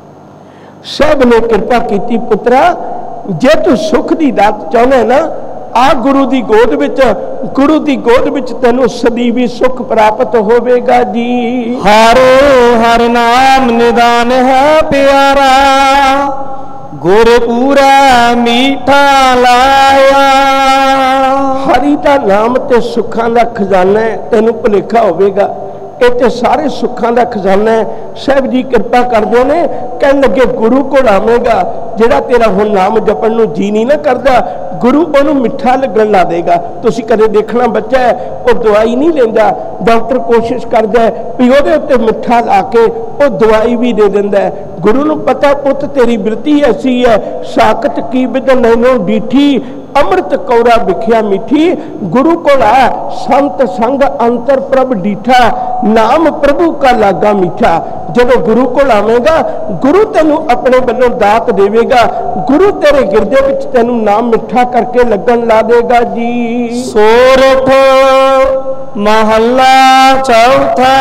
सब ने कृपा की पुत्रा, जे तू सुख की दात चाहना ना आ गुरु की गोद विच, गुरु की गोद विच तैनूं सदीवी सुख प्राप्त होवेगा जी। हर हर नाम निदान है प्यारा, गुर पूरा मीठा लाया। हरि का नाम ते सुखां दा खजाना है, तैनूं भुलेखा होवेगा ये तो सारे सुखों का खजाना है। साहब जी कृपा करते ने, कह लगे गुरु को आवेगा जिहड़ा तेरा हुण नाम जपण नूं जी नहीं ना करता, गुरु उन्होंने मिठा लगन ला देगा। तुसीं कदे देखना बच्चा है वो दवाई नहीं लेंदा, डॉक्टर कोशिश करता है भी उहदे उत्ते मिठा ला के वो दवाई भी दे दिंदा है। गुरु नूं पता पुत तेरी बिरती ऐसी है, साकत की बिद नैनों डीठी, अमृत कौरा बिखिया मीठी। गुरु को आ संत संग अंतर प्रभ डीठा, नाम प्रभु का लागा मीठा। जब गुरु को आवेगा गुरु तेनू अपने वालों दात देवेगा, गुरु तेरे गिरदे विच तेनू नाम मिठा करके लगन ला देगा जी। सोरठ महला चौथा,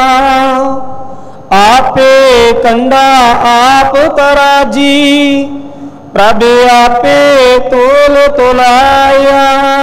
आपे कंडा आप तराजी, प्रभ आपे तोल तोलाया।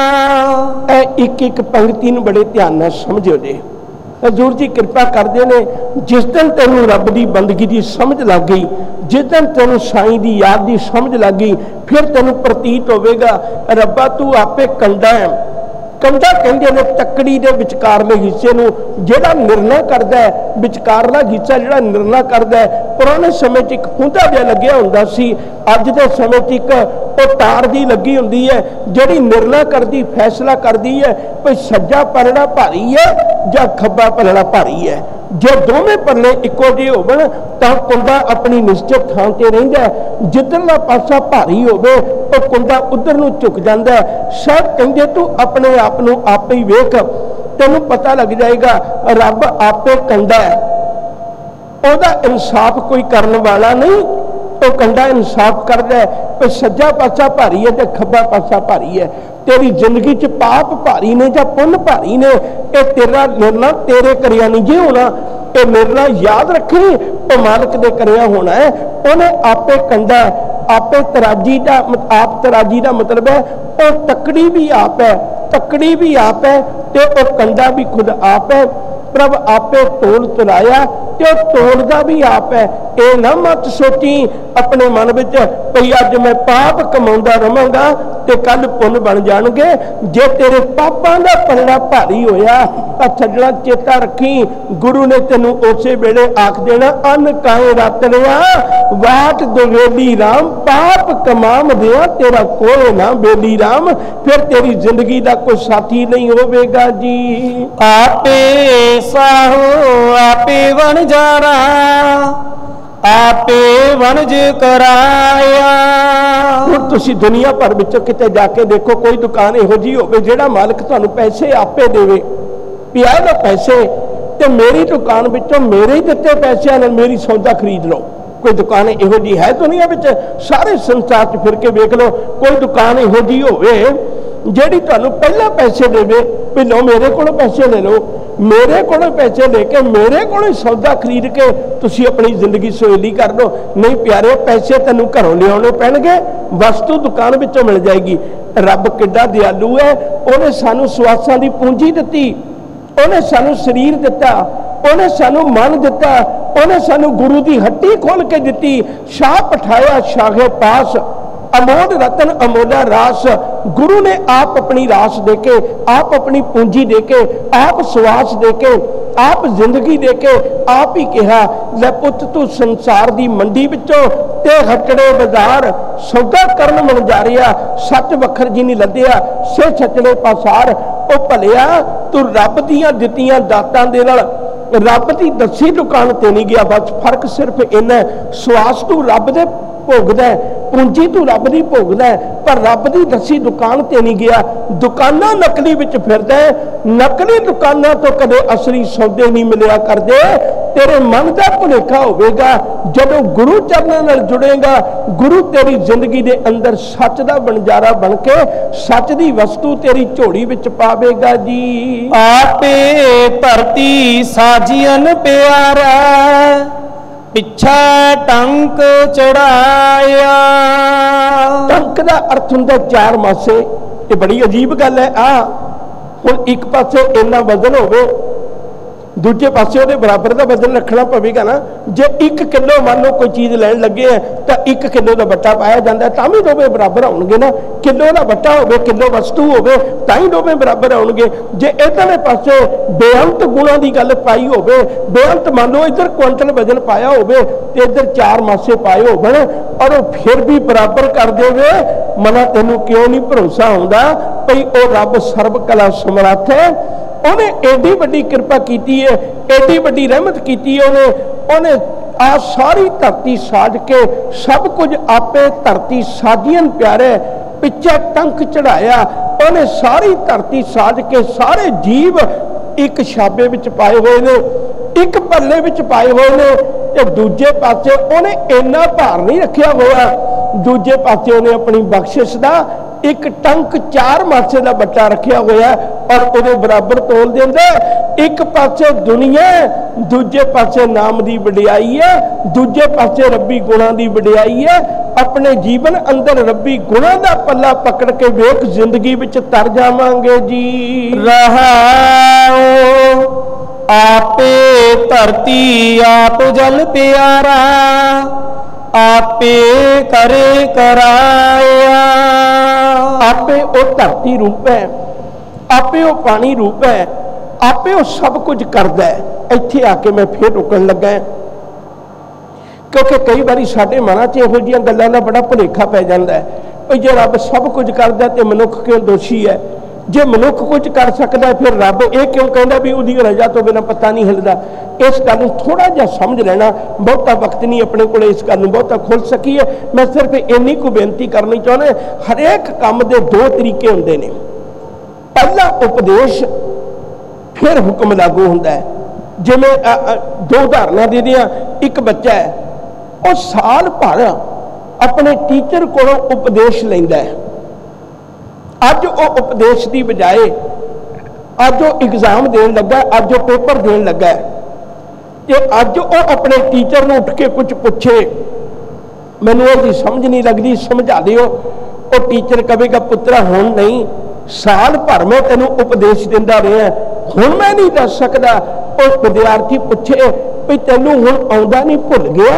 एक एक पंक्ति नूं बड़े ध्यान नाल समझियो जी। हजूर जी कृपा करते ने, जिस दिन तेनों रब की बंदगी की समझ लग गई, जिस दिन तेनों साईं की याद की समझ लग गई, फिर तेनों प्रतीत होवेगा रब्बा तू आपे कंडा है। कंडा कहते हैं तकड़ी के विचकारले हिस्से नूं जिहड़ा निर्णय करता है, विचकारला हिस्सा जिहड़ा निर्णय करता है। पुराने समय च एक फूंदा जिहा लग्या हुंदा सी, अज दे समय च एक तार जी लगी हुंदी है जिहड़ी निर्णय करती, फैसला करती है भाई सज्जा पलड़ा भारी है जां खब्बा पलड़ा भारी है। जो दोवें पल्ले इक्को जिहे होवन तां कुंडा अपनी निश्चित थां ते रहिंदा है, जिधरला पासा भारी होवे तो कुंडा उधर नूं झुक जांदा है। सब कहंदे तू अपने आप नूं आपे ही वेख, तैनूं पता लग जाएगा रब आपे कंडा है, ओहदा इंसाफ कोई करन वाला नहीं, तो कंडा इंसाफ करदा है कि सज्जा पासा भारी है ते खब्बा पासा भारी है। तेरी जिंदगी च पाप भारी ने या पुण्य भारी ने, ये तेरा निर्णय तेरे करिया नहीं जी होना, ये निर्णय याद रखी तो मालिक दे करिया होना है। उन्हें आपे कंडा आपे तराजी का, आप तराजी का मतलब है वो तकड़ी भी आप है, तकड़ी भी आप है ते वो कंडा भी खुद आप है। प्रभ आपे तोल तुलाया ते तोलदा भी आप है। ये ना मत सोची अपने मन विच भई अज मैं पाप कमाउंदा रहांगा ते कल पुण्य बन जाणगे। जे तेरे पापां दा पलड़ा भारी होया तां सज्जणा चेता रखी गुरु ने तैनूं उसे वेले आख देना अन काए रत लिया वाट दोवेली राम, पाप कमाम दिया तेरा कोई ना बेली राम। फिर तेरी जिंदगी का कोई साथी नहीं होवेगा जी। आपे साहो आपे वन जारा, आपे वनज कराया। हुण तुसीं दुनिया भर विचों किते जाके देखो, कोई दुकान इहो जी होवे जिहड़ा मालिक तुहानूं पैसे आपे देवे भी आ लो पैसे ते मेरी दुकान विचों मेरे ही दित्ते पैसिਆਂ नाल मेरी सौदा खरीद लो। कोई दुकान इहो जी है दुनिया विच? सारे संसार च फिर के वेख लो, कोई दुकान इहो जी होवे ਜਿਹੜੀ ਤੁਹਾਨੂੰ ਪਹਿਲਾਂ पैसे देवे भी लो मेरे को पैसे ले लो, मेरे को पैसे लेके मेरे को सौदा खरीद के तुसी अपनी जिंदगी सुहेली कर लो। नहीं प्यारे, पैसे तेनों घरों लियाने पैणगे, वस्तु दुकान विचों मिल जाएगी। रब किड्डा दयालु है, उन्हें सानू स्वासां दी पूंजी दित्ती, उन्हें सानू शरीर दिता, उन्हें सानू मन दिता, उन्हें सानू गुरु की हट्टी खोल के दिती। शाह पठाया शाहे पास, अमोद रतन अमोदा रास। गुरु ने आप अपनी रास देके, आप अपनी पूंजी देके, आप स्वास देके, आप जिंदगी देके आप ही कहा ले पुत तू संसार दी मंडी विचों ते हटड़े बाजार सौदा करन मन जा रिया, सच वखर जी नहीं लद्दिया से छचड़े पासार। ओ भलिया तू रब दियां दित्तियां दातां दे नाल रब दी दसी दुकान ते नहीं गया। बस फर्क सिर्फ इन्ना, स्वास तू रब दे भोगदा है, पूंजी तू रब दी भोगदा है, पर रब दी दसी दुकान ते नहीं गया। दुकाना नकली विच फिरदा है, नकली दुकाना तो कदे असली सौदे नहीं मिलिया करदे। तेरे मन का भुलेखा होवेगा जदों गुरु चरणों नाल जुड़ेगा, गुरु तेरी जिंदगी दे अंदर सच दा बनजारा बन के सच दी वस्तु तेरी झोली विच पावेगा जी। आपे धरती साजियन प्यारा, पिछा टंक चढ़ाया। टंक का अर्थ हुंदा चार मासे, ये बड़ी अजीब गल है। हुण एक पासे इन्ना वजन होवे, दूजे पासे उहदे बराबर का वजन रखना पवेगा ना। जे 1 किलो मान लो कोई चीज़ लैन लगे है तो 1 किलो का बट्टा पाया जाता है, तां भी दोवें बराबर आउणगे ना। किलो का बट्टा होवे, किलो वस्तु होवे, तां ही दोवें बराबर आउणगे। जे इधरले पासे बेअंत गुणां की गल पाई होवे, बेअंत मान लो इधर क्विंटल वजन पाया होवे ते इधर 4 मासे पाए होवन और फिर भी बराबर कर देवे, मना तैनूं क्यों नहीं भरोसा आउंदा भई ओ रब सर्व कला समर्थ है। उन्हें एडी वड्डी कृपा की है, एडी वड्डी रहमत की है। उन्हें आ सारी धरती साज के सब कुछ आपे धरती साजियन प्यारे पिछे टंक चढ़ाया। उन्हें सारी धरती साज के सारे जीव एक छाबे विच पाए हुए ने, एक पल्ले विच पाए हुए ने। ते दूजे पासे उन्हें इन्ना भार नहीं रखा हुआ, दूजे पासे उन्हें अपनी बख्शिश का एक टंक 4 मासे का बट्टा रखा हुआ और उहदे बराबर तोल देंदा। एक पासे दुनिया, दूजे पासे नाम की वडियाई है, दूजे पासे रब्बी गुणों की वडियाई है। अपने जीवन अंदर रब्बी गुणों का पल्ला पकड़ के वेख जिंदगी विच तर जावांगे जी। रहाओ आपे धरती आप जल प्यारा, आपे करे कराया। आपे वो धरती रूप है, आपे वो पानी रूप है, आपे वो सब कुछ करदा है। इत्थे आके मैं फिर रुकन लगा क्योंकि कई बार साडे मनां च इहो जिहियां गल्लां दा बड़ा भुलेखा पै जांदा है भई जे रब सब कुछ करदा ते मनुख क्यों दोषी है। जे मनुख कुछ कर सकता है फिर रब ये क्यों कहता भी उसकी रजा तो बिना पता नहीं हिलदा। इस गल थोड़ा जिहा समझ लेना, बहुता वक्त नहीं अपने को इस गल बहुता खुल सकी है। मैं सिर्फ इन्नी को बेनती करनी चाहना, हरेक काम के 2 तरीके होंदे ने। पहला उपदेश, फिर हुक्म लागू होंदा है। जिवें 2 उदाहरण दे दियां। एक बच्चा है, वो साल भर अपने टीचर कोलों उपदेश लैंदा है। अज वो उपदेश की बजाय अज वो एग्जाम देन लगा, अज वो पेपर देन लगा है, तो अज वो अपने टीचर को उठ के कुछ पूछे, मैनूं इसकी समझ नहीं लगती, समझा दिओ। वो टीचर कहेगा पुत्रा हुण नहीं, साल भर मैं तेनों उपदेश दिंदा रहा, हुण मैं नहीं दस सकता। वो विद्यार्थी पूछे भी तेनों हुण आउंदा नहीं, भुल गया?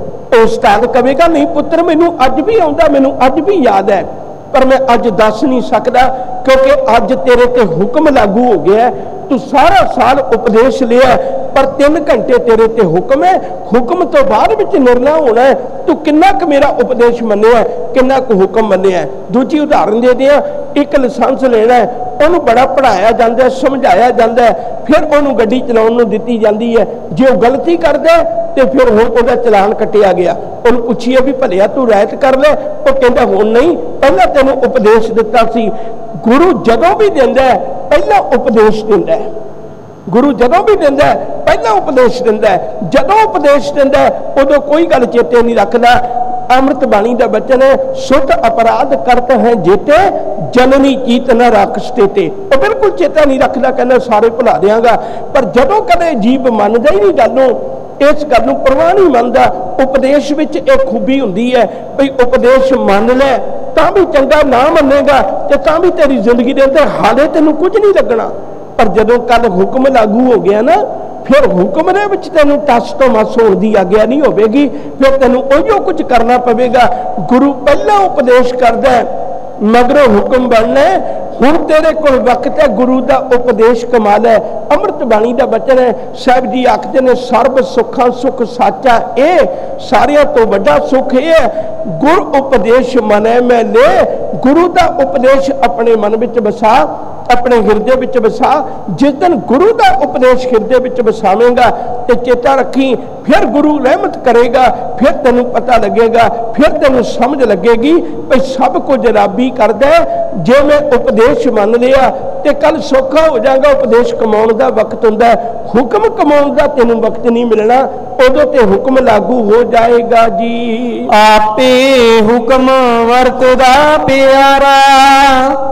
उस्ताद कहेगा नहीं पुत्र मैनूं अज भी आउंदा, मैनूं अज भी याद है, पर मैं अज दस नहीं सकता क्योंकि अज तेरे ते हुक्म लागू हो गया। तू सारा साल उपदेश लिया पर 3 घंटे तेरे ते हुक्म है, हुक्म तो बाद विच निर्णय होना है तू किन्ना क मेरा उपदेश मन्निया, किन्ना क हुक्म मन्निया। दूजी उदाहरण दे दियां, एक लाइसेंस लेना है, उन्होंने बड़ा पढ़ाया जाता है, समझाया जाता है, फिर उन्होंने गड्डी चलाउण नूं दित्ती जाती है। जे वो गलती करदा तो फिर हुण उहदा चलान कटिया गया। उन्होंने पूछिए भी भलिया तू रैत कर ले, वो कहता हुण नहीं, पहला तेनों उपदेश दिता सी। गुरु जदों भी दिंदा है पहला उपदेश दिंदा है। गुरु जदों भी दिंदा है पहला उपदेश दिंदा है। जदों उपदेश दिंदा है उदों कोई गल चेते नहीं रखदा। अमृत बाणी का वचन है, सुत अपराध करत है जेते जननी चीत न राखस तेते। वो बिल्कुल चेता नहीं रखता, कहना सारे भुला देंगा। पर जदों कदे जीव मनदा ही नहीं गलों, इस गल नूं परवाह नहीं मनदा। उपदेश विच एक खूबी हुंदी है भई उपदेश मन ले तां भी चंगा, ना मनेगा ते तां भी तेरी जिंदगी दे अंदर हाले तैनूं कुछ नहीं लगना। पर जदों कल हुक्म लागू हो गया ना, फिर हुक्म दे विच तैनूं टस तो मस होण दी आग्या नहीं होवेगी, फिर तैनूं उहिओ कुछ करना पवेगा। गुरु पहला उपदेश करदा है, मगरों हुक्म बनना है। हुण तेरे कोल वक्त है गुरु का उपदेश कमाल है। अमृत बाणी का वचन है, साहब जी आखते ने सर्व सुखा सुख साचा ए, सारिया तो बड़ा सुख ये है गुर उपदेश मने में ले। गुरु का उपदेश अपने मन में बसा, अपने हिरदे विच बसा। जिस दिन गुरु का उपदेश हिरदे विच बसावेगा तो चेता रखी फिर गुरु रहमत करेगा, फिर तेनू पता लगेगा, फिर तेनू समझ लगेगी भाई सब कुछ रब ही करदा है। जे मैं उपदेश मान लिया तो कल सौखा हो जाएगा। उपदेश कमाउण दा वक्त हुंदा है, हुक्म कमाउण दा तेनू वक्त नहीं मिलना, उदों ते हुक्म लागू हो जाएगा जी। आपे हुक्म वरतदा प्यारा,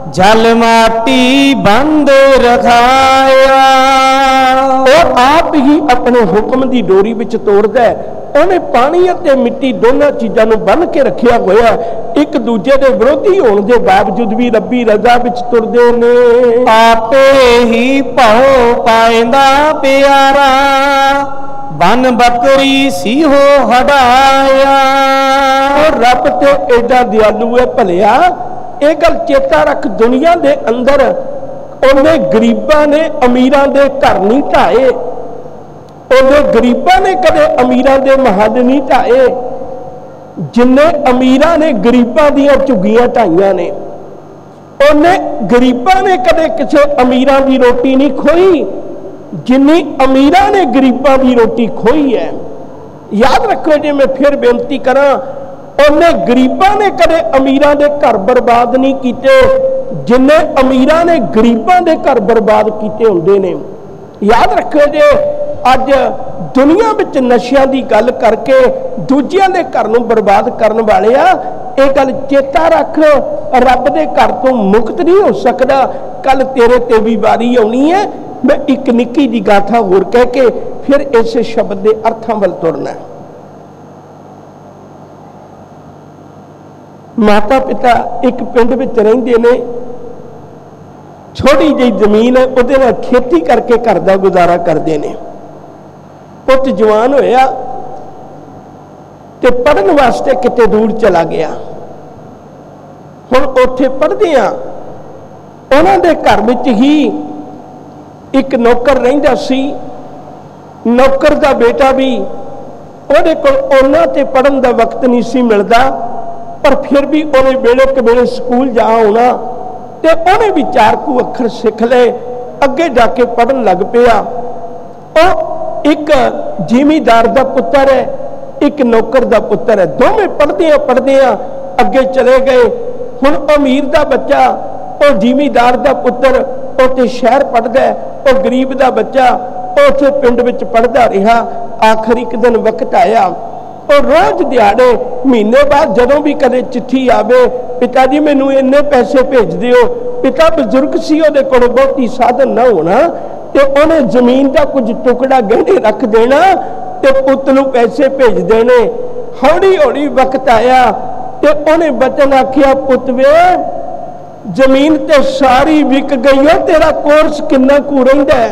जल माटी बंद रखाया। ਉਹ ਆਪ ਹੀ ਆਪਣੇ ਹੁਕਮ ਦੀ ਡੋਰੀ ਵਿੱਚ ਤੋੜਦਾ ਹੈ। ਉਹਨੇ ਪਾਣੀ ਅਤੇ ਮਿੱਟੀ ਦੋਨਾਂ ਚੀਜ਼ਾਂ ਨੂੰ ਬੰਨ੍ਹ ਕੇ ਰੱਖਿਆ ਹੋਇਆ, ਇੱਕ ਦੂਜੇ ਦੇ ਵਿਰੋਧੀ ਹੋਣ ਦੇ ਬਾਵਜੂਦ ਵੀ ਰੱਬੀ ਰਜ਼ਾ ਵਿੱਚ ਤੁਰਦੇ ਨੇ। आपे ही भाओ पाइंदा प्यारा बन बकरी सीहो हटाया। ਉਹ ਰੱਬ ਤੇ ਐਡਾ ਦਿਆਲੂ ਹੈ ਭਲਿਆ। ਇਹ ਗੱਲ ਚੇਤਾ ਰੱਖ, ਦੁਨੀਆ ਦੇ ਅੰਦਰ ਉਹਨੇ ਗਰੀਬਾਂ ਨੇ ਅਮੀਰਾਂ ਦੇ ਘਰ ਨਹੀਂ ਢਾਏ, ਉਹਨੇ ਗਰੀਬਾਂ ਨੇ ਕਦੇ ਅਮੀਰਾਂ ਦੇ ਮਹੱਲ ਨਹੀਂ ਢਾਏ, ਜਿੰਨੇ ਅਮੀਰਾਂ ਨੇ ਗਰੀਬਾਂ ਦੀਆਂ ਝੁੱਗੀਆਂ ਢਾਈਆਂ ਨੇ। ਉਹਨੇ ਗਰੀਬਾਂ ਨੇ ਕਦੇ ਕਿਸੇ ਅਮੀਰਾਂ ਦੀ ਰੋਟੀ ਨਹੀਂ ਖੋਈ ਜਿੰਨੀ ਅਮੀਰਾਂ ਨੇ ਗਰੀਬਾਂ ਦੀ ਰੋਟੀ ਖੋਈ ਹੈ। ਯਾਦ ਰੱਖੋ, ਜੇ ਮੈਂ ਫਿਰ ਬੇਨਤੀ ਕਰਾਂ, ਉਹਨੇ ਗਰੀਬਾਂ ਨੇ ਕਦੇ ਅਮੀਰਾਂ ਦੇ ਘਰ ਬਰਬਾਦ ਨਹੀਂ ਕੀਤੇ ਜਿੰਨੇ ਅਮੀਰਾਂ ਨੇ ਗਰੀਬਾਂ ਦੇ ਘਰ ਬਰਬਾਦ ਕੀਤੇ ਹੁੰਦੇ ਨੇ। ਯਾਦ ਰੱਖੋ, ਜੇ ਅੱਜ ਦੁਨੀਆ ਵਿੱਚ ਨਸ਼ਿਆਂ ਦੀ ਗੱਲ ਕਰਕੇ ਦੂਜਿਆਂ ਦੇ ਘਰ ਨੂੰ ਬਰਬਾਦ ਕਰਨ ਵਾਲਿਆ, ਇਹ ਗੱਲ ਚੇਤਾ ਰੱਖ, ਰੱਬ ਦੇ ਘਰ ਤੋਂ ਮੁਕਤ ਨਹੀਂ ਹੋ ਸਕਦਾ। ਕੱਲ ਤੇਰੇ ਤੇ ਵੀ ਵਾਰੀ ਆਉਣੀ ਹੈ। ਮੈਂ ਇੱਕ ਨਿੱਕੀ ਜਿਹੀ ਗਾਥਾ ਹੋਰ ਕਹਿ ਕੇ ਫਿਰ ਇਸੇ ਸ਼ਬਦ ਦੇ ਅਰਥਾਂ ਵੱਲ ਤੁਰਨਾ। ਮਾਤਾ ਪਿਤਾ ਇੱਕ ਪਿੰਡ ਵਿੱਚ ਰਹਿੰਦੇ ਨੇ, ਛੋਟੀ ਜਿਹੀ ਜ਼ਮੀਨ ਹੈ, ਉਹਦੇ ਨਾਲ ਖੇਤੀ ਕਰਕੇ ਘਰ ਦਾ ਗੁਜ਼ਾਰਾ ਕਰਦੇ ਨੇ। ਪੁੱਤ ਜਵਾਨ ਹੋਇਆ ਤੇ ਪੜ੍ਹਨ ਵਾਸਤੇ ਕਿਤੇ ਦੂਰ ਚਲਾ ਗਿਆ। ਹੁਣ ਉੱਥੇ ਪੜ੍ਹਦੇ ਆ, ਉਹਨਾਂ ਦੇ ਘਰ ਵਿੱਚ ਹੀ ਇੱਕ ਨੌਕਰ ਰਹਿੰਦਾ ਸੀ। ਨੌਕਰ ਦਾ ਬੇਟਾ ਵੀ, ਉਹਦੇ ਕੋਲ ਉਹਨਾਂ ਤੇ ਪੜ੍ਹਨ ਦਾ ਵਕਤ ਨਹੀਂ ਸੀ ਮਿਲਦਾ, ਪਰ ਫਿਰ ਵੀ ਉਹਨੇ ਵੇਲੇ ਕਵੇਲੇ ਸਕੂਲ ਜਾ ਆਉਣਾ ਤੇ ਉਹਨੇ ਵੀ 4 ਕੁ ਅੱਖਰ ਸਿੱਖ ਲਏ, ਅੱਗੇ ਜਾ ਕੇ ਪੜ੍ਹਨ ਲੱਗ ਪਿਆ। ਉਹ ਇੱਕ ਜ਼ਿਮੀਦਾਰ ਦਾ ਪੁੱਤਰ ਹੈ, ਇੱਕ ਨੌਕਰ ਦਾ ਪੁੱਤਰ ਹੈ, ਦੋਵੇਂ ਪੜ੍ਹਦੇ ਆ ਅੱਗੇ ਚਲੇ ਗਏ। ਹੁਣ ਅਮੀਰ ਦਾ ਬੱਚਾ, ਉਹ ਜ਼ਿਮੀਦਾਰ ਦਾ ਪੁੱਤਰ ਉੱਥੇ ਸ਼ਹਿਰ ਪੜ੍ਹਦਾ, ਉਹ ਗਰੀਬ ਦਾ ਬੱਚਾ ਉੱਥੇ ਪਿੰਡ ਵਿੱਚ ਪੜ੍ਹਦਾ ਰਿਹਾ। ਆਖਰ ਇੱਕ ਦਿਨ ਵਕਤ ਆਇਆ, ਉਹ ਰੋਜ਼ ਦਿਹਾੜੇ ਮਹੀਨੇ ਬਾਅਦ ਜਦੋਂ ਵੀ ਕਦੇ ਚਿੱਠੀ ਆਵੇ, ਪਿਤਾ ਜੀ ਮੈਨੂੰ ਇੰਨੇ ਪੈਸੇ ਭੇਜ ਦਿਓ। ਪਿਤਾ ਬਜ਼ੁਰਗ ਸੀ, ਉਹਦੇ ਕੋਲ ਬਹੁਤੀ ਸਾਧਨ ਨਾ ਹੋਣਾ ਤੇ ਉਹਨੇ ਜ਼ਮੀਨ ਦਾ ਕੁਝ ਟੁਕੜਾ ਗਹਿਣੇ ਰੱਖ ਦੇਣਾ ਤੇ ਪੁੱਤ ਨੂੰ ਪੈਸੇ ਭੇਜ ਦੇਣੇ। ਹੌਲੀ ਹੌਲੀ ਵਕਤ ਆਇਆ ਤੇ ਉਹਨੇ ਬਚਨ ਆਖਿਆ, ਪੁੱਤ ਵੇ ਜ਼ਮੀਨ ਤੇ ਸਾਰੀ ਵਿਕ ਗਈ ਹੈ, ਤੇਰਾ ਕੋਰਸ ਕਿੰਨਾ ਕੁ ਰਹਿੰਦਾ ਹੈ?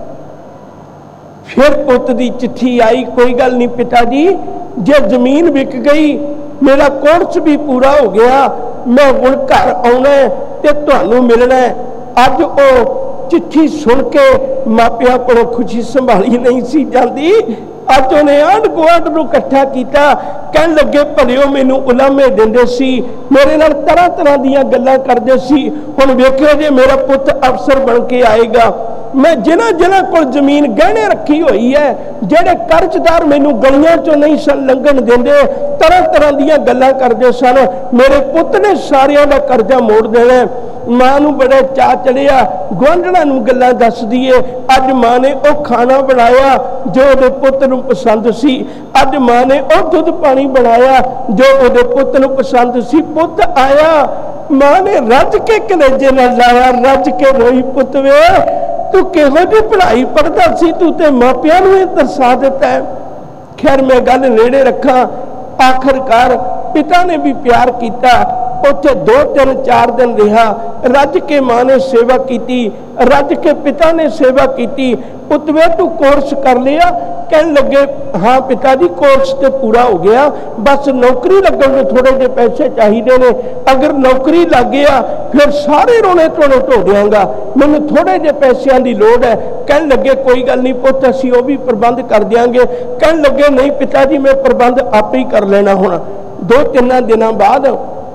ਫਿਰ ਪੁੱਤ ਦੀ ਚਿੱਠੀ ਆਈ, ਕੋਈ ਗੱਲ ਨਹੀਂ ਪਿਤਾ ਜੀ, ਜੇ ਜ਼ਮੀਨ ਵਿਕ ਗਈ ਮੇਰਾ ਕੋਰਸ ਵੀ ਪੂਰਾ ਹੋ ਗਿਆ, ਮੈਂ ਹੁਣ ਘਰ ਆਉਣਾ ਤੇ ਤੁਹਾਨੂੰ ਮਿਲਣਾ। ਅੱਜ ਉਹ ਚਿੱਠੀ ਸੁਣ ਕੇ ਮਾਪਿਆਂ ਕੋਲੋਂ ਖੁਸ਼ੀ ਸੰਭਾਲੀ ਨਹੀਂ ਸੀ ਜਾਂਦੀ। ਅੱਜ ਉਹਨੇ ਆਂਢ ਗੁਆਂਢ ਨੂੰ ਇਕੱਠਾ ਕੀਤਾ, ਕਹਿਣ ਲੱਗੇ ਭਲਿਓ ਮੈਨੂੰ ਉਲਾਮੇ ਦਿੰਦੇ ਸੀ, ਮੇਰੇ ਨਾਲ ਤਰ੍ਹਾਂ ਤਰ੍ਹਾਂ ਦੀਆਂ ਗੱਲਾਂ ਕਰਦੇ ਸੀ, ਹੁਣ ਵੇਖਿਓ ਜੇ ਮੇਰਾ ਪੁੱਤ ਅਫਸਰ ਬਣ ਕੇ ਆਏਗਾ। ਮੈਂ ਜਿਨ੍ਹਾਂ ਕੋਲ ਜ਼ਮੀਨ ਗਹਿਣੇ ਰੱਖੀ ਹੋਈ ਹੈ, ਜਿਹੜੇ ਕਰਜ਼ਦਾਰ ਮੈਨੂੰ ਗਲੀਆਂ ਚੋਂ ਨਹੀਂ ਸਨ ਲੰਘਣ ਦਿੰਦੇ, ਤਰ੍ਹਾਂ ਤਰ੍ਹਾਂ ਦੀਆਂ ਗੱਲਾਂ ਕਰਦੇ ਸਨ, ਮੇਰੇ ਪੁੱਤ ਨੇ ਸਾਰਿਆਂ ਦਾ ਕਰਜ਼ਾ ਮੋੜ ਦੇਣਾ। ਮਾਂ ਨੂੰ ਬੜਾ ਚਾਅ ਚੜਿਆ, ਗੁਆਂਢਣਾਂ ਨੂੰ ਗੱਲਾਂ ਦੱਸਦੀ ਏ। ਅੱਜ ਮਾਂ ਨੇ ਉਹ ਖਾਣਾ ਬਣਾਇਆ ਜੋ ਉਹਦੇ ਪੁੱਤ ਨੂੰ ਪਸੰਦ ਸੀ, ਅੱਜ ਮਾਂ ਨੇ ਉਹ ਦੁੱਧ ਪਾਣੀ ਬਣਾਇਆ ਜੋ ਉਹਦੇ ਪੁੱਤ ਨੂੰ ਪਸੰਦ ਸੀ। ਪੁੱਤ ਆਇਆ, ਮਾਂ ਨੇ ਰੱਜ ਕੇ ਕਲੇਜੇ ਨਾਲ ਲਾਇਆ, ਰੱਜ ਕੇ ਰੋਈ, ਪੁੱਤ ਵੇ ਤੂੰ ਕਿਹੋ ਜਿਹੀ ਪੜ੍ਹਾਈ ਪੜ੍ਹਦਾ ਸੀ, ਤੂੰ ਤੇ ਮਾਪਿਆਂ ਨੂੰ ਇਹ ਦਰਸਾ ਦਿੱਤਾ ਹੈ। ਖੈਰ ਮੈਂ ਗੱਲ ਨੇੜੇ ਰੱਖਾਂ, ਆਖਰਕਾਰ ਪਿਤਾ ਨੇ ਵੀ ਪਿਆਰ ਕੀਤਾ, ਉੱਥੇ 2 3 4 ਦਿਨ ਰਿਹਾ, ਰੱਜ ਕੇ ਮਾਂ ਨੇ ਸੇਵਾ ਕੀਤੀ, ਰੱਜ ਕੇ ਪਿਤਾ ਨੇ ਸੇਵਾ ਕੀਤੀ। ਪੁੱਤ ਵੇ ਤੂੰ ਕੋਰਸ ਕਰ ਲਿਆ? ਕਹਿਣ ਲੱਗੇ ਹਾਂ ਪਿਤਾ ਜੀ ਕੋਰਸ ਤੇ ਪੂਰਾ ਹੋ ਗਿਆ, ਬਸ ਨੌਕਰੀ ਲੱਗਣ ਨੂੰ ਥੋੜੇ ਜਿਹੇ ਪੈਸੇ ਚਾਹੀਦੇ ਨੇ, ਅਗਰ ਨੌਕਰੀ ਲੱਗ ਗਿਆ ਫਿਰ ਸਾਰੇ ਰੋਣੇ ਧੋਣੇ ਧੋ ਦਿਆਂਗਾ, ਮੈਨੂੰ ਥੋੜੇ ਜਿਹੇ ਪੈਸਿਆਂ ਦੀ ਲੋੜ ਹੈ। ਕਹਿਣ ਲੱਗੇ ਕੋਈ ਗੱਲ ਨਹੀਂ ਪੁੱਤ, ਅਸੀਂ ਉਹ ਵੀ ਪ੍ਰਬੰਧ ਕਰ ਦਿਆਂਗੇ। ਕਹਿਣ ਲੱਗੇ ਨਹੀਂ ਪਿਤਾ ਜੀ ਮੈਂ ਪ੍ਰਬੰਧ ਆਪੇ ਹੀ ਕਰ ਲੈਣਾ। ਹੁਣ 2 3 ਦਿਨਾਂ ਬਾਅਦ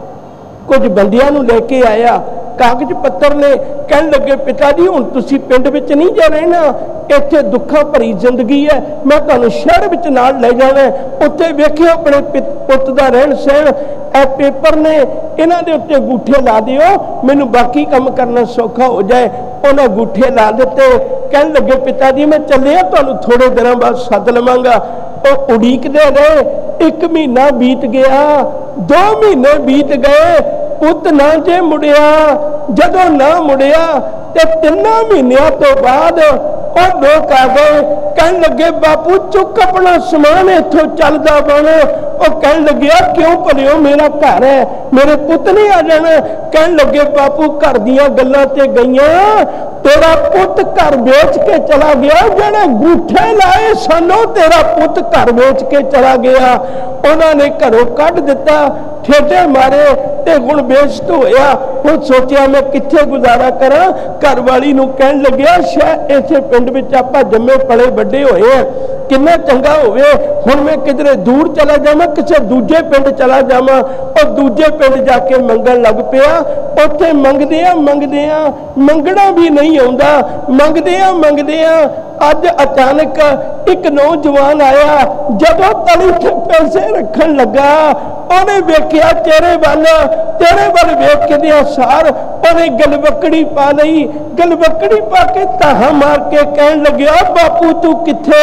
ਕੁਝ ਬੰਦਿਆਂ ਨੂੰ ਲੈ ਕੇ ਆਇਆ, ਕਾਗਜ਼ ਪੱਤਰ ਨੇ। ਕਹਿਣ ਲੱਗੇ ਪਿਤਾ ਜੀ ਹੁਣ ਤੁਸੀਂ ਪਿੰਡ ਵਿੱਚ ਨਹੀਂ ਜਾ ਰਹਿਣਾ, ਇੱਥੇ ਦੁੱਖਾਂ ਭਰੀ ਜ਼ਿੰਦਗੀ ਹੈ, ਮੈਂ ਤੁਹਾਨੂੰ ਸ਼ਹਿਰ ਵਿੱਚ ਨਾਲ ਲੈ ਜਾਣਾ, ਉੱਥੇ ਵੇਖਿਓ ਆਪਣੇ ਪੁੱਤ ਦਾ ਰਹਿਣ ਸਹਿਣ, ਇਹ ਪੇਪਰ ਨੇ ਇਹਨਾਂ ਦੇ ਉੱਤੇ ਅੰਗੂਠੇ ਲਾ ਦਿਓ, ਮੈਨੂੰ ਬਾਕੀ ਕੰਮ ਕਰਨਾ ਸੌਖਾ ਹੋ ਜਾਏ। ਉਹਨਾਂ ਅੰਗੂਠੇ ਲਾ ਦਿੱਤੇ। ਕਹਿਣ ਲੱਗੇ ਪਿਤਾ ਜੀ ਮੈਂ ਚੱਲਿਆ, ਤੁਹਾਨੂੰ ਥੋੜੇ ਦਿਨਾਂ ਬਾਅਦ ਸੱਦ ਲਵਾਂਗਾ। ਉਹ ਉਡੀਕਦੇ ਰਹੇ, 1 ਮਹੀਨਾ ਬੀਤ ਗਿਆ, 2 ਮਹੀਨੇ ਬੀਤ ਗਏ, पुत ना जे मुड़िया, जदों ना मुड़िया ते 3 महीनों तो बाद और लोग आ गए, कहन लगे बापू चुक अपना समान इथों चलदा बन। और कहन लगे क्यों भलियो मेरा घर है, मेरे पुत नहीं आ जाना। कहन लगे बापू घर दियां गल्लां ते गईयां, तेरा पुत घर बेच के चला गया, जेड़े गूठे लाए सनो तेरा पुत घर बेच के चला गया। उन्होंने घरों कढ़ दिता, ठेडे मारे ते हुण बेइज्जत होया। हुण सोचिया मैं कित्थे गुजारा करा। घर वाली नूं कहन लग्या शायद इसे पिंड विच आपां जम्मे पले वड्डे होए हैं, किन्ना चंगा होवे हुण मैं किधरे दूर चला जावां, किसी दूजे पिंड चला जावां। और दूजे पिंड जाके मंगण लग पिया। उत्थे मंगदियां मंगदियां मंगना भी नहीं आउंदा, मंगदियां मंगदियां अज अचानक एक नौजवान आया। जदों तली ते पैसे रखन लगा, उन्हें वेख्या तेरे वाल वेख के सार उन्हें गलबकड़ी पा लई। गलबकड़ी पा के ताहा मार के कहन लग्या बापू तू किथे।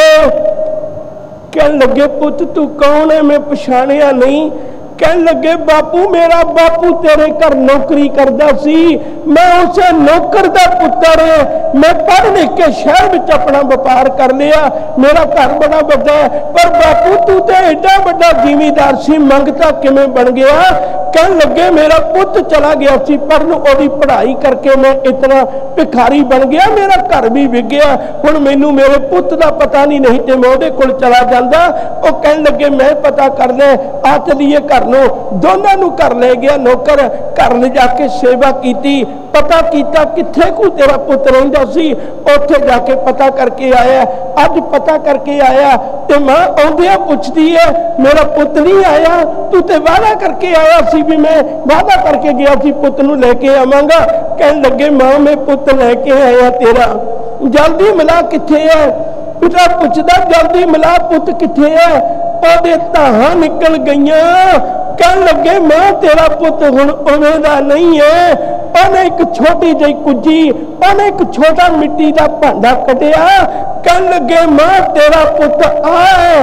कहन लगे पुत तू कौन है, मैं पछाणिया नहीं। कहन लगे बापू मेरा बापू तेरे घर नौकरी करदा सी, मैं उस नौकर दा पुत्र, मैं पढ़ लिख के शहर में अपना व्यापार कर लिया, मेरा घर बड़ा बड़ा है। पर बापू तू तो एडा बड़ा जिमीदार सी, मंगता किवें बन गया। कहन लगे मेरा पुत चला गया सी पढ़न, ओदी पढ़ाई करके मैं इतना भिखारी बन गया, मेरा घर भी विक गया। हुण मैनू मेरे पुत का पता नहीं तो मैं उहदे कोल चला जांदा। वो कहन लगे मैं पता कर ले, आ चलीए घर नूं। दोनों नूं घर ले गया नौकर, घर ले जाके सेवा की, पता किया कित्थे को तेरा पुत रहिंदा सी। उत्थे जाके पता करके आया। अज पता करके आया ते मां आउंदियां पुछदी है मेरा पुत नहीं आया, तू ते वादा करके आया सी भी मैं वादा करके गया सी पुत नूं लेके आवांगा। कहन लगे मां मैं पुत लेके आया तेरा, जल्दी मिला कित्थे है। पिता पुछदा जल्दी मिला पुत कित्थे है। ओदे ताहां निकल गईयां। कहन लगे मां तेरा पुत हुण उवें दा नहीं है। उन्हें एक छोटी जी कुजी, उन्हें एक छोटा मिट्टी का भांडा कटिया। कहन लगे मां तेरा पुत आए,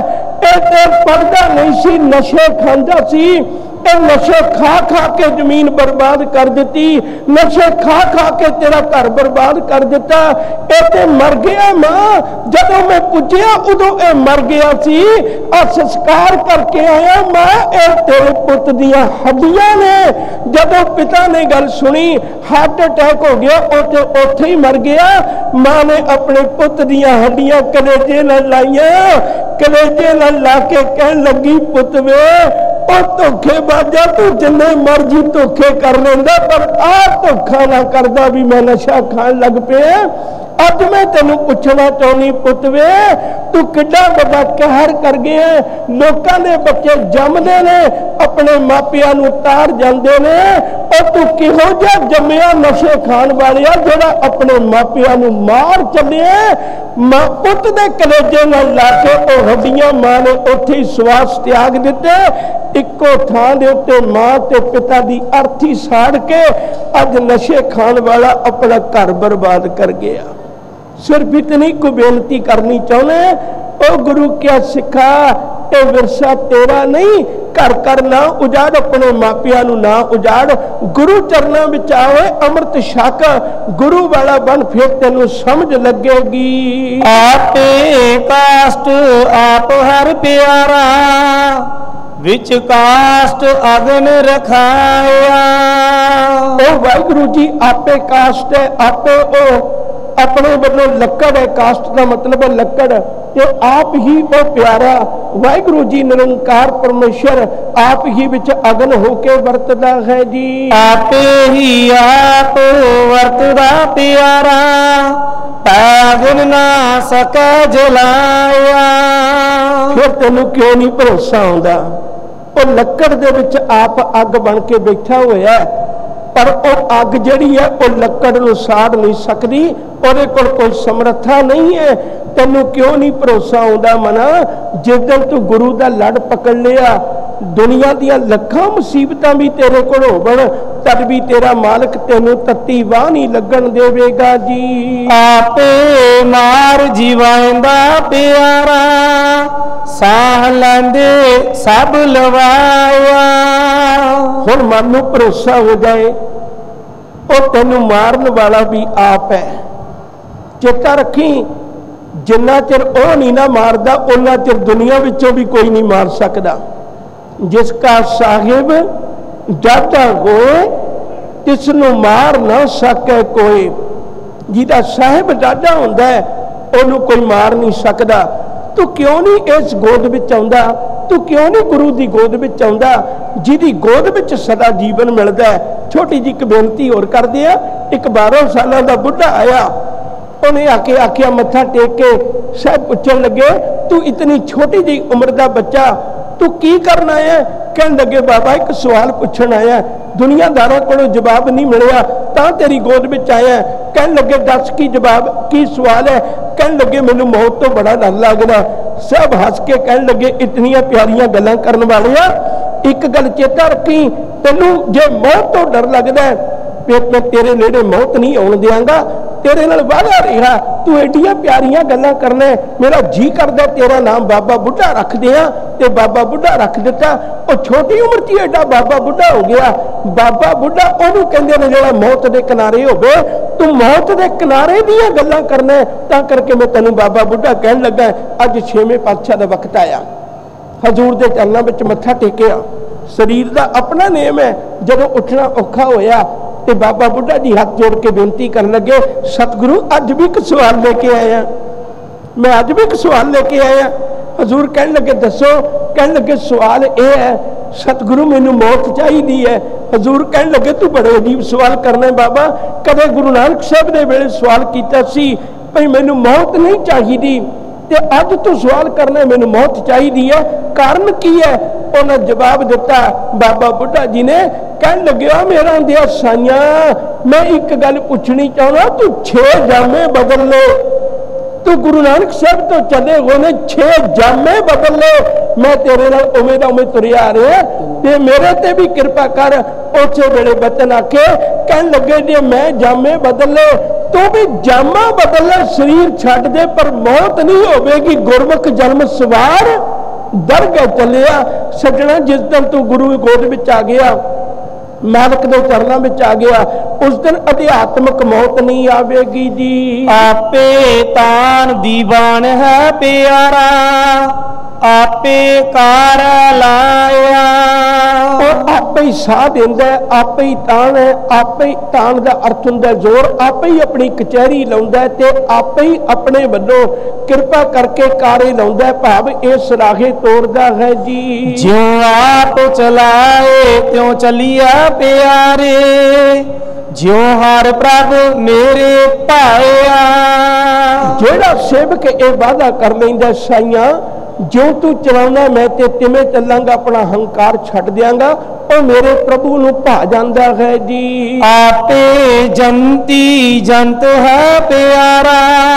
पढ़दा नहीं सी, नशे खांदा सी। नशे खा खा के जमीन बर्बाद कर दी, नशे खा खा के तेरा घर बर्बाद कर दिता। ये मर गया मां, जदों मैं पुज्जिया उदों ये मर गया सी। आ संस्कार करके आया मां, ये तेरे पुत दियां हड्डियां ने। जदों पिता ने गल सुनी हार्ट अटैक हो गया, उत्थे ही मर गया। मां ने अपने पुत दियां हड्डियां कलेजे नाल लाइयां, कलेजे नाल ला के कहन लगी पुत वे धोखेबाजा तू जिन्ने मर्जी धोखे कर लेंदा, पर आ धोखा ना करदा भी मैं नशा खान लग पे। अज मैं तेनू पूछना चाहनी पुत वे तू किड्डा बड़ा कहर कर गया। लोकां दे बच्चे जमदे ने अपने मापियां नू तार जांदे ने, और तू किहो जिहा जम्मिया नशे खान वालिया जेड़ा अपने मापियां नू मार चलिए। मां पुत दे कलेजे नाल ला के ओ हड्डियां मां ने उत्थे ही श्वास त्याग दिते। इक्को थां दे उत्ते मां ते पिता दी अर्थी साड़ के अज नशे खान वाला अपना घर बर्बाद कर गया। सिर्फ इतनी को बेनती करनी चाहने, ओ गुरु क्या सिखा ये विरसा तेरा नहीं, घर कर ना उजाड़, अपने मापियां नू ना उजाड़। गुरु चरना विच आवे अमृत छक, गुरु वाला बन फिर तेनू समझ लगेगी। आपे काष्ट आप हर प्यारा, विच काष्ट अग्न रखाया। ओ वाहिगुरु जी आपे काष्ट है, आपे ओ अपने वालों लकड़ है। काष्ट का मतलब है लकड़, ये आप ही वो प्यारा। वाहिगुरु जी निरंकार परमेश्वर आप ही विच अग्न होके वरतदा है जी। आपे ही आप वरतदा प्यारा, अग्न ना सके जलाया। फिर तेनू क्यों नहीं भरोसा आउंदा? वो लकड़ दे विच आप अग बन के बैठा होया, पर वो अग जिहड़ी है वो लकड़ नूं साड़ नहीं सकती, ਉਹਦੇ ਕੋਲ कोई समर्था नहीं है। तेनू क्यों नहीं भरोसा आउंदा मना? जिस दिन तू गुरु का लड़ पकड़ लिया, दुनिया दियां लखां मुसीबतां भी तेरे कोल होवण, तद भी तेरा मालिक तेनू तत्ती वाह नहीं लगन देवेगा जी। आपे मार जीवांदा प्यारा, ਸਾਹ ਲੈਂਦੇ ਸਭ ਲਵਾਇਆ। ਹੁਣ ਮਨ ਨੂੰ ਭਰੋਸਾ ਹੋ ਜਾਏ ਉਹ ਤੈਨੂੰ ਮਾਰਨ ਵਾਲਾ ਵੀ ਆਪ ਹੈ। ਚੇਤਾ ਰੱਖੀ, ਜਿੰਨਾ ਚਿਰ ਉਹ ਨਹੀਂ ਨਾ ਮਾਰਦਾ ਉਹਨਾਂ ਚਿਰ ਦੁਨੀਆ ਵਿੱਚੋਂ ਵੀ ਕੋਈ ਨਹੀਂ ਮਾਰ ਸਕਦਾ। ਜਿਸ ਕਾ ਸਾਹਿਬ ਡਾਢਾ ਹੋਏ ਤਿਸ ਨੂੰ ਮਾਰ ਨਾ ਸਕੇ ਕੋਈ। ਜਿਹਦਾ ਸਾਹਿਬ ਡਾਢਾ ਹੁੰਦਾ ਹੈ ਉਹਨੂੰ ਕੋਈ ਮਾਰ ਨਹੀਂ ਸਕਦਾ। ਤੂੰ ਕਿਉਂ ਨਹੀਂ ਇਸ ਗੋਦ ਵਿੱਚ ਆਉਂਦਾ? ਤੂੰ ਕਿਉਂ ਨਹੀਂ ਗੁਰੂ ਦੀ ਗੋਦ ਵਿੱਚ ਆਉਂਦਾ ਜਿਹਦੀ ਗੋਦ ਵਿੱਚ ਸਦਾ ਜੀਵਨ ਮਿਲਦਾ ਹੈ? ਛੋਟੀ ਜਿਹੀ ਇੱਕ ਬੇਨਤੀ ਹੋਰ ਕਰਦੇ ਆ। ਇੱਕ 12 ਸਾਲਾਂ ਦਾ ਬੁੱਢਾ ਆਇਆ, ਉਹਨੇ ਆ ਕੇ ਆਖਿਆ, ਮੱਥਾ ਟੇਕ ਕੇ ਸਾਹਿਬ ਪੁੱਛਣ ਲੱਗੇ, ਤੂੰ ਇਤਨੀ ਛੋਟੀ ਜਿਹੀ ਉਮਰ ਦਾ ਬੱਚਾ ਤੂੰ ਕੀ ਕਰਨ ਆਇਆ? ਕਹਿਣ ਲੱਗੇ, ਬਾਬਾ ਇੱਕ ਸਵਾਲ ਪੁੱਛਣ ਆਇਆ, ਦੁਨੀਆਦਾਰਾਂ ਕੋਲੋਂ ਜਵਾਬ ਨਹੀਂ ਮਿਲਿਆ ਤਾਂ ਤੇਰੀ ਗੋਦ ਵਿੱਚ ਆਇਆ। ਕਹਿਣ ਲੱਗੇ, ਦੱਸ ਕੀ ਜਵਾਬ, ਕੀ ਸਵਾਲ ਹੈ? ਕਹਿਣ ਲੱਗੇ, ਮੈਨੂੰ ਮੌਤ ਤੋਂ ਬੜਾ ਡਰ ਲੱਗਦਾ। ਸਭ ਹੱਸ ਕੇ ਕਹਿਣ ਲੱਗੇ, ਇਤਨੀਆਂ ਪਿਆਰੀਆਂ ਗੱਲਾਂ ਕਰਨ ਵਾਲਿਆ, ਇੱਕ ਗੱਲ ਚੇਤਾ ਰੱਖੀ, ਤੈਨੂੰ ਜੇ ਮੌਤ ਤੋਂ ਡਰ ਲੱਗਦਾ ਫਿਰ ਮੈਂ ਤੇਰੇ ਨੇੜੇ ਮੌਤ ਨਹੀਂ ਆਉਣ ਦਿਆਂਗਾ। तेरे नाल वादा रहा, तू एडियां प्यारियां गल्लां करना, मेरा जी करदा तेरा नाम बाबा बुढ़ा रख दिया, ते बाबा बुढ़ा रख दिता। और छोटी उम्र च एडा बाबा बुढ़ा हो गया। बाबा बुढ़ा ओनू कहंदे ने जिहड़ा मौत दे किनारे होवे, तू मौत दे किनारे दीयां गल्लां करना, तां करके मैं तैनूं बाबा बुढ़ा कहण लगा। अज 6वें पातशाह दा वक्त आया, हजूर दे चरनां विच मत्था टेकिया। शरीर दा अपना नेम है, जदों उठना औखा होया ते बाबा बुढ़ा जी हाथ जोड़ के बेनती कर लगे, सतगुरु अज भी एक सवाल लेके आया, मैं अज भी एक सवाल लेके आया। हजूर कहने लगे दसो? कहने लगे सवाल ये है सतगुरु मैनू मौत चाहिए है। हजूर कहने लगे तू बड़े अजीब सवाल करना है बाबा, कदे गुरु नानक साहब ने वेले सवाल किया सी भाई मैनू मौत नहीं चाहिए ते अज तू सवाल करना मैनू मौत चाहिए है, कारण की है? उन्हें जवाब दिता बाबा बुढ़ा जी ने। कहन लगे मेरा दिया साइया, मैं एक गल पूछनी चाहना, तू 6 जामे बदल ले, तू गुरु नानक साहब तो चले हुए 6 जामे बदल ले, मैं तेरे नाल उवें दा उवें तुरिया आ रहा ते मेरे ते भी कृपा कर। उसे वेले बचन आके कहन लगे जे मैं जामे बदल ले तो भी जामा बदल ले, शरीर छड्ड दे पर मौत नहीं होवेगी, गुरमुख जन्म सवार दरगाह चलिया। सजना जिस दिन तू गुरु गोद विच आ गया, मालक दे चरणों में आ गया, उस दिन अध्यात्मक मौत नहीं आवेगी जी। आपे तान दीवान है प्यारा, आपे कार लाया। और आपे ही साह देंदा है, आपे ही तान है। आपे ही तान का अर्थ हुंदा है जोर, आपे ही अपनी कचहरी लाउंदा है ते आपे ही अपने वल्लों कृपा करके कारे लाउंदा है, भाव इस राहे तोड़दा है जी। ज्यों आप चलाए त्यों चलिया प्यारे, ज्यों हर प्रभ मेरे पाया। जेड़ा सेवक ये वादा कर लैंदा साइयां, जो तू चलाना मैं ते तिवें चलांगा, अपना हंकार छड्ड दियांगा, और मेरे प्रभु नूं भा जांदा है जी। आपे जंती जंत है प्यारा,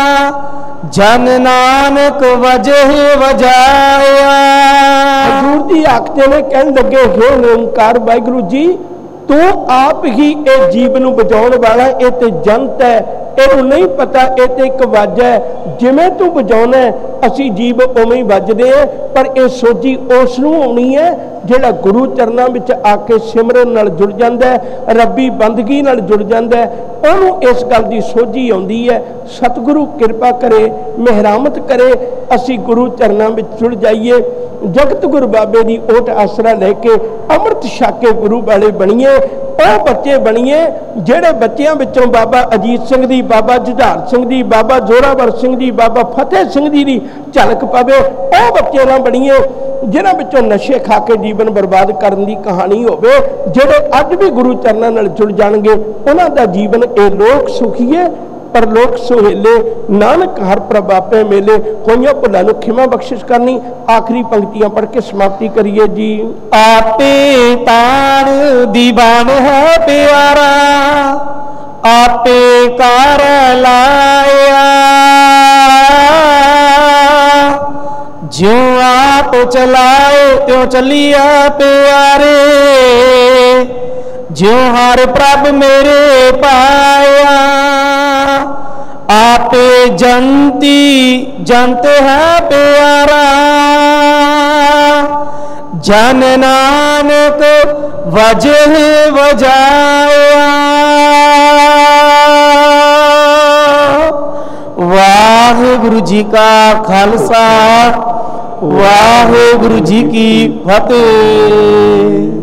जन नानक वजह वजाया। हजूर जी आखते ने कहन लगे, हे निरंकार वाहिगुरू जी, तू आप ही ए जीव नूं बचाउण वाला, ये ते जंत है, इहनूं नहीं पता ये ते एक वज है, जिवें तू बचाउणा असीं जीव उवें ही वजदे हैं, पर यह सोझी उस नूं आउणी है जिहड़ा गुरु चरनां विच आके सिमरन नाल जुड़ जांदा है, रब्बी बंदगी नाल जुड़ जांदा है, उहनूं इस गल दी सोझी आउंदी है। सतगुरु किरपा करे, मेहरामत करे, असीं गुरु चरनां विच जुड़ जाइए, जगत गुरु बाबे दी ओट आसरा लैके अमृत छक के गुरु वाले बणीए। ਉਹ ਬੱਚੇ ਬਣੀਏ ਜਿਹੜੇ ਬੱਚਿਆਂ ਵਿੱਚੋਂ ਬਾਬਾ ਅਜੀਤ ਸਿੰਘ ਦੀ, ਬਾਬਾ ਜੁਝਾਰ ਸਿੰਘ ਦੀ, ਬਾਬਾ ਜ਼ੋਰਾਵਰ ਸਿੰਘ ਦੀ, ਬਾਬਾ ਫਤਿਹ ਸਿੰਘ ਜੀ ਦੀ ਝਲਕ ਪਵੇ। ਉਹ ਬੱਚੇ ਨਾ ਬਣੀਏ ਜਿਨ੍ਹਾਂ ਵਿੱਚੋਂ ਨਸ਼ੇ ਖਾ ਕੇ ਜੀਵਨ ਬਰਬਾਦ ਕਰਨ ਦੀ ਕਹਾਣੀ ਹੋਵੇ। ਜਿਹੜੇ ਅੱਜ ਵੀ ਗੁਰੂ ਚਰਨਾਂ ਨਾਲ ਜੁੜ ਜਾਣਗੇ ਉਹਨਾਂ ਦਾ ਜੀਵਨ ਇਹ ਲੋਕ ਸੁਖੀਏ परलोक सुहेले, नानक हर प्रभ आपे मेले। होइयां भुलां नूं खिमा बख्शिश करनी। आखिरी पंक्तियां पढ़ के समाप्ति करिए जी। आपे तान दीवान है प्यारा, आपे कार लाया। ज्यों आप चलाए त्यों चलिया प्यारे, ज्यों हर प्रभ मेरे पाया। आपे जंती जंत है प्यारा, जन नानक वजह वजाया। वाहिगुरु जी का खालसा, वाहिगुरु जी की फतेह।